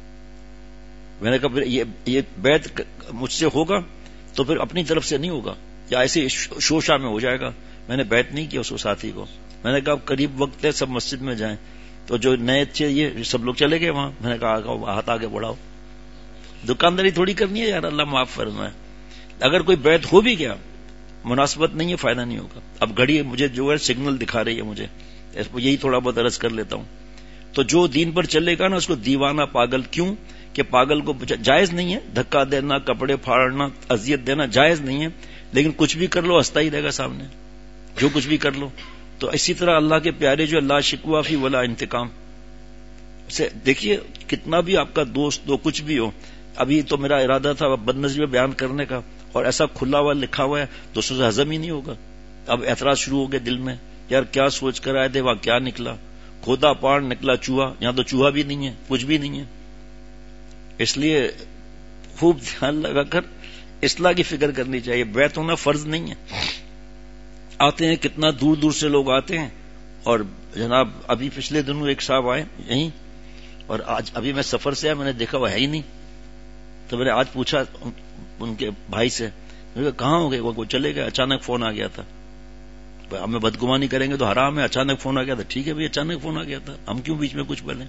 میں نے کہا یہ بیعت مجھ سے ہوگا تو پھر اپنی طرف سے نہیں ہوگا, یا ایسے شوشا میں ہو جائے گا. میں نے بیعت نہیں کیا اس ساتھی کو. میں نے کہا قریب وقت ہے, سب مسجد میں جائیں. تو جو نئے تھے یہ سب لوگ چلے گئے وہاں. میں نے کہا ہاتھ آگے بڑھاؤ, دکانداری تھوڑی کرنی ہے یار, اللہ معاف فرمائے. اگر کوئی بیعت ہو بھی گیا, مناسبت نہیں ہے, فائدہ نہیں ہوگا. اب گھڑی مجھے جو ہے سگنل دکھا رہی ہے, مجھے یہی تھوڑا بہت عرض کر لیتا ہوں. تو جو دین پر چلے گا نا اس کو دیوانہ پاگل, کیوں کہ پاگل کو جائز نہیں ہے دھکا دینا, کپڑے پھاڑنا, اذیت دینا جائز نہیں ہے, لیکن کچھ بھی کر لو ہنستا ہی رہے گا سامنے, جو کچھ بھی کر لو. تو اسی طرح اللہ کے پیارے جو لا شکوہ فی ولا انتقام, دیکھیے کتنا بھی آپ کا دوست ہو کچھ بھی ہو، ابھی تو میرا ارادہ تھا بد نظری بیان کرنے کا اور ایسا کھلا ہوا لکھا ہوا ہے دوستوں سے ہضم ہی نہیں ہوگا. اب اعتراض شروع ہو گئے دل میں، یار کیا سوچ کر آئے تھے وہاں کیا نکلا، کھودا پاڑ نکلا چوہا، یہاں تو چوہا بھی نہیں ہے کچھ بھی نہیں ہے. اس لیے خوب دھیان لگا کر اصلاح کی فکر کرنی چاہیے. بیعت ہونا فرض نہیں ہے. آتے ہیں کتنا دور دور سے لوگ آتے ہیں، اور جناب ابھی پچھلے دنوں ایک صاحب آئے یہیں، اور آج ابھی میں سفر سے آیا، میں نے دیکھا وہ ہے ہی نہیں. تو میں نے آج پوچھا ان کے بھائی سے، میں نے کہا کہاں ہو گئے؟ وہ چلے گئے، اچانک فون آ گیا تھا. ہمیں بدگمانی کریں گے تو حرام ہے، اچانک فون آ گیا تھا. ٹھیک ہے بھائی اچانک فون آ گیا تھا، ہم کیوں بیچ میں کچھ بولیں.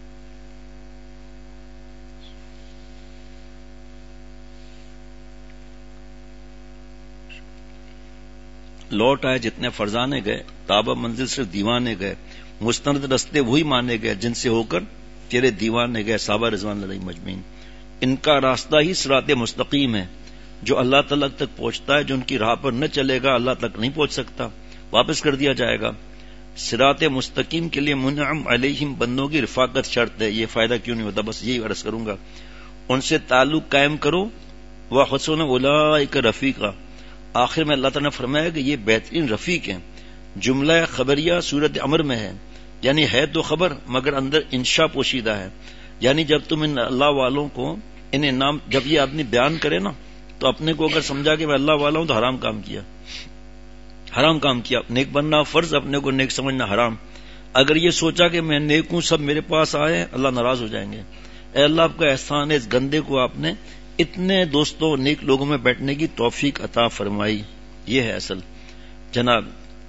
لوٹ آئے جتنے فرزانے گئے، تابہ منزل صرف دیوانے گئے، مستند رستے وہی مانے گئے جن سے ہو کر تیرے دیوانے گئے. صحابہ رضوان اللہ مجمعین. ان کا راستہ ہی صراط مستقیم ہے جو اللہ تعالی تک پہنچتا ہے. جو ان کی راہ پر نہ چلے گا اللہ تک نہیں پہنچ سکتا، واپس کر دیا جائے گا. صراط مستقیم کے لیے منعم علیہم بندوں کی رفاقت شرط ہے. یہ فائدہ کیوں نہیں ہوتا، بس یہی عرض کروں گا. ان سے تعلق قائم کرو. وحسن اولئک رفیقا. آخر میں اللہ تعالیٰ نے فرمایا کہ یہ بہترین رفیق ہیں. جملہ خبریہ صورت امر میں ہے، یعنی ہے تو خبر مگر اندر انشاء پوشیدہ ہے. یعنی جب تم ان اللہ والوں کو انہیں نام، جب یہ آدمی بیان کرے نا تو اپنے کو اگر سمجھا کہ میں اللہ والا ہوں تو حرام کام کیا، حرام کام کیا. نیک بننا فرض، اپنے کو نیک سمجھنا حرام. اگر یہ سوچا کہ میں نیک ہوں سب میرے پاس آئے، اللہ ناراض ہو جائیں گے. اے اللہ آپ کا احسان ہے، اس گندے کو آپ نے اتنے دوستوں نیک لوگوں میں بیٹھنے کی توفیق عطا فرمائی. یہ ہے اصل جناب.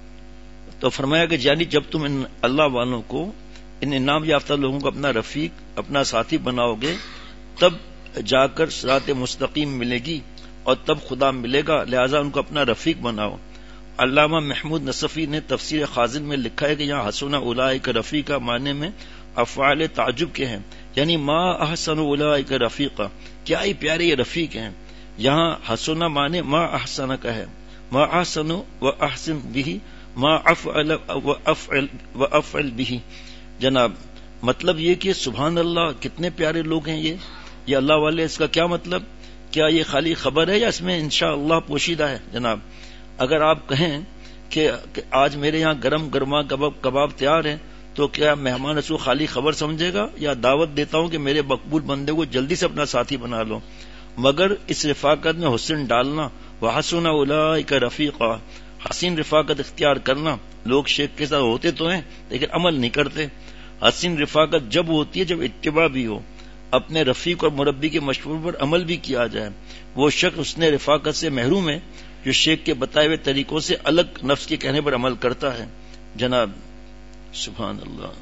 تو فرمایا کہ یعنی جب تم ان اللہ والوں کو، ان انعام یافتہ لوگوں کو اپنا رفیق، اپنا ساتھی بناؤ گے، تب جا کر صراط مستقیم ملے گی اور تب خدا ملے گا. لہذا ان کو اپنا رفیق بناؤ. علامہ محمود نصفی نے تفسیر خازن میں لکھا ہے کہ یہاں حسن اولئک رفیقہ معنی میں افعال تعجب کے ہیں، یعنی ما احسن اولئک رفیقہ، کیا ہی پیارے یہ رفیق ہیں. یہاں حسن معنی ما احسن کا ہے، ما احسن و احسن به، ما افعل و افعل به. جناب مطلب یہ کہ سبحان اللہ کتنے پیارے لوگ ہیں یہ اللہ والے. اس کا کیا مطلب؟ کیا یہ خالی خبر ہے یا اس میں انشاءاللہ پوشیدہ ہے؟ جناب اگر آپ کہیں کہ آج میرے یہاں گرم گرما کباب تیار ہیں تو کیا مہمان اس کو خالی خبر سمجھے گا یا دعوت دیتا ہوں کہ میرے مقبول بندے کو جلدی سے اپنا ساتھی بنا لو؟ مگر اس رفاقت میں حسن ڈالنا، وحسن اولئک رفیقا، حسین رفاقت اختیار کرنا. لوگ شیخ کے ساتھ ہوتے تو ہیں لیکن عمل نہیں کرتے. حسین رفاقت جب ہوتی ہے جب اتباع بھی ہو، اپنے رفیق اور مربی کے مشورے پر عمل بھی کیا جائے. وہ شخص اس نے رفاقت سے محروم ہے جو شیخ کے بتائے ہوئے طریقوں سے الگ نفس کے کہنے پر عمل کرتا ہے. جناب سبحان اللہ.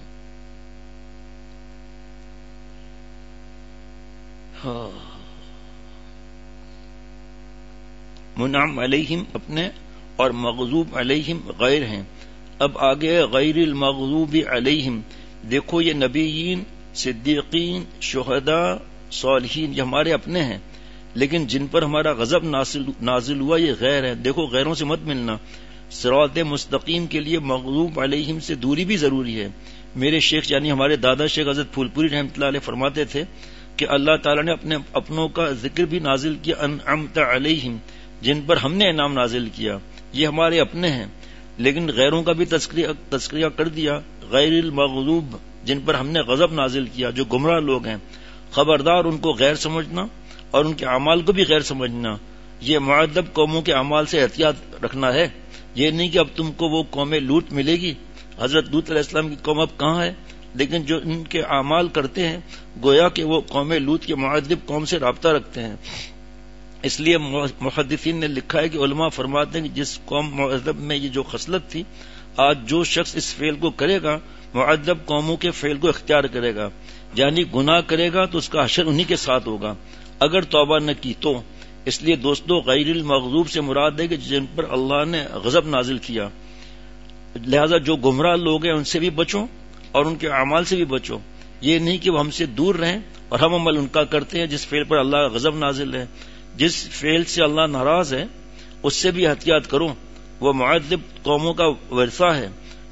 منعم علیہم اپنے اور مغضوب علیہم غیر ہیں. اب آگے غیر المغضوب علیہم. دیکھو یہ نبیین، صدیقین، شہداء، صالحین یہ ہمارے اپنے ہیں، لیکن جن پر ہمارا غضب نازل ہوا یہ غیر ہے. دیکھو غیروں سے مت ملنا. صراط مستقیم کے لیے مغضوب علیہم سے دوری بھی ضروری ہے. میرے شیخ یعنی ہمارے دادا شیخ حضرت پھول پوری رحمۃ اللہ علیہ فرماتے تھے کہ اللہ تعالیٰ نے اپنے اپنوں کا ذکر بھی نازل کیا، انعمت علیہم، جن پر ہم نے انعام نازل کیا. یہ ہمارے اپنے ہیں، لیکن غیروں کا بھی تذکرہ کر دیا، غیر المغضوب، جن پر ہم نے غضب نازل کیا، جو گمراہ لوگ ہیں. خبردار ان کو غیر سمجھنا اور ان کے اعمال کو بھی غیر سمجھنا. یہ معذب قوموں کے اعمال سے احتیاط رکھنا ہے. یہ نہیں کہ اب تم کو وہ قوم لوط ملے گی. حضرت لوط علیہ السلام کی قوم اب کہاں ہے، لیکن جو ان کے اعمال کرتے ہیں گویا کہ وہ قوم لوط کے معذب قوم سے رابطہ رکھتے ہیں. اس لیے محدثین نے لکھا ہے کہ علماء فرماتے ہیں کہ جس قوم معذب میں یہ جو خصلت تھی، آج جو شخص اس فعل کو کرے گا معذب قوموں کے فعل کو اختیار کرے گا، یعنی گناہ کرے گا تو اس کا حشر انہی کے ساتھ ہوگا اگر توبہ نہ کی تو. اس لیے دوستو غیر المغضوب سے مراد ہے کہ جن پر اللہ نے غضب نازل کیا. لہذا جو گمراہ لوگ ہیں ان سے بھی بچو اور ان کے اعمال سے بھی بچو. یہ نہیں کہ وہ ہم سے دور رہیں اور ہم عمل ان کا کرتے ہیں جس فعل پر اللہ کا غضب نازل ہے. جس فعل سے اللہ ناراض ہے اس سے بھی احتیاط کرو. وہ معذب قوموں کا ورثہ ہے،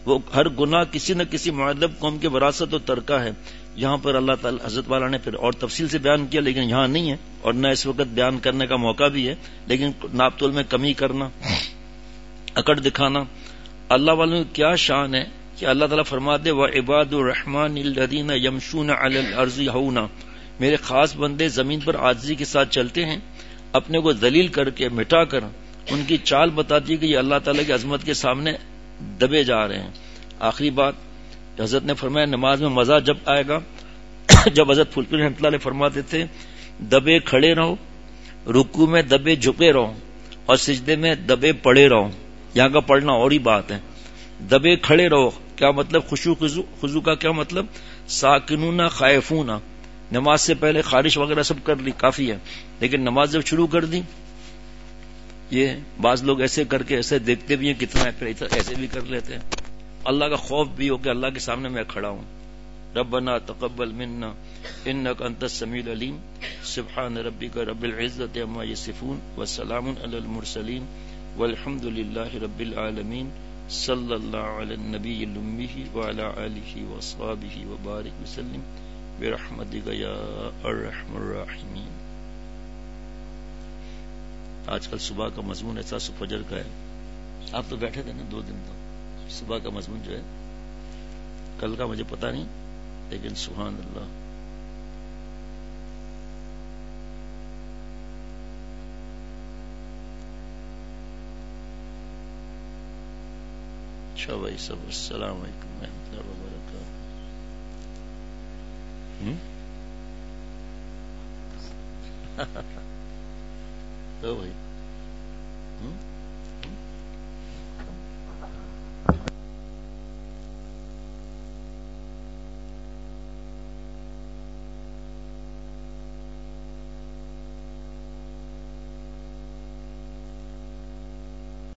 وہ ہر گناہ کسی نہ کسی معذب قوم کے وراثت و ترکہ ہے. یہاں پر اللہ تعالی حضرت والا نے پھر اور تفصیل سے بیان کیا، لیکن یہاں نہیں ہے اور نہ اس وقت بیان کرنے کا موقع بھی ہے. لیکن ناپ تول میں کمی کرنا، اکڑ دکھانا. اللہ والوں کی کیا شان ہے کہ اللہ تعالیٰ فرماتے وعباد الرحمن الذین یمشون علی الارض ہونا، میرے خاص بندے زمین پر عاجزی کے ساتھ چلتے ہیں، اپنے کو ذلیل کر کے مٹا کر. ان کی چال بتاتی ہے کہ یہ اللہ تعالیٰ کی عظمت کے سامنے دبے جا رہے ہیں. آخری بات حضرت نے فرمایا نماز میں مزہ جب آئے گا جب حضرت پھول پیر رحمۃ اللہ علیہ فرماتے تھے دبے کھڑے رہو، رکوع میں دبے جھکے رہو اور سجدے میں دبے پڑے رہو. یہاں کا پڑھنا اور ہی بات ہے. دبے کھڑے رہو کیا مطلب؟ خضوع کا کیا مطلب؟ ساکنون خائفون. نماز سے پہلے خارش وغیرہ سب کر لی، کافی ہے، لیکن نماز جب شروع کر دی، یہ بعض لوگ ایسے کر کے ایسے دیکھتے بھی ہیں کتنا ہے، پھر ایسے بھی کر لیتے ہیں. اللہ کا خوف بھی ہو کہ اللہ کے سامنے میں کھڑا ہوں. ربنا تقبل منا انک انت السمیع العلیم. سبحان ربک رب العزۃ عما یصفون وسلام علی المرسلین والحمد للہ رب العالمین. صلی اللہ علی النبی الامی وعلی آلہ واصحابہ وبارک وسلم برحمتک یا ارحم الراحمین. آج کل صبح کا مضمون ایسا فجر کا ہے. آپ تو بیٹھے تھے نا 2 دن، تو صبح کا مضمون جو ہے کل کا مجھے پتا نہیں، لیکن سبحان اللہ. اچھا بھائی سب، السلام علیکم ورحمۃ اللہ وبرکاتہ. تو بھائی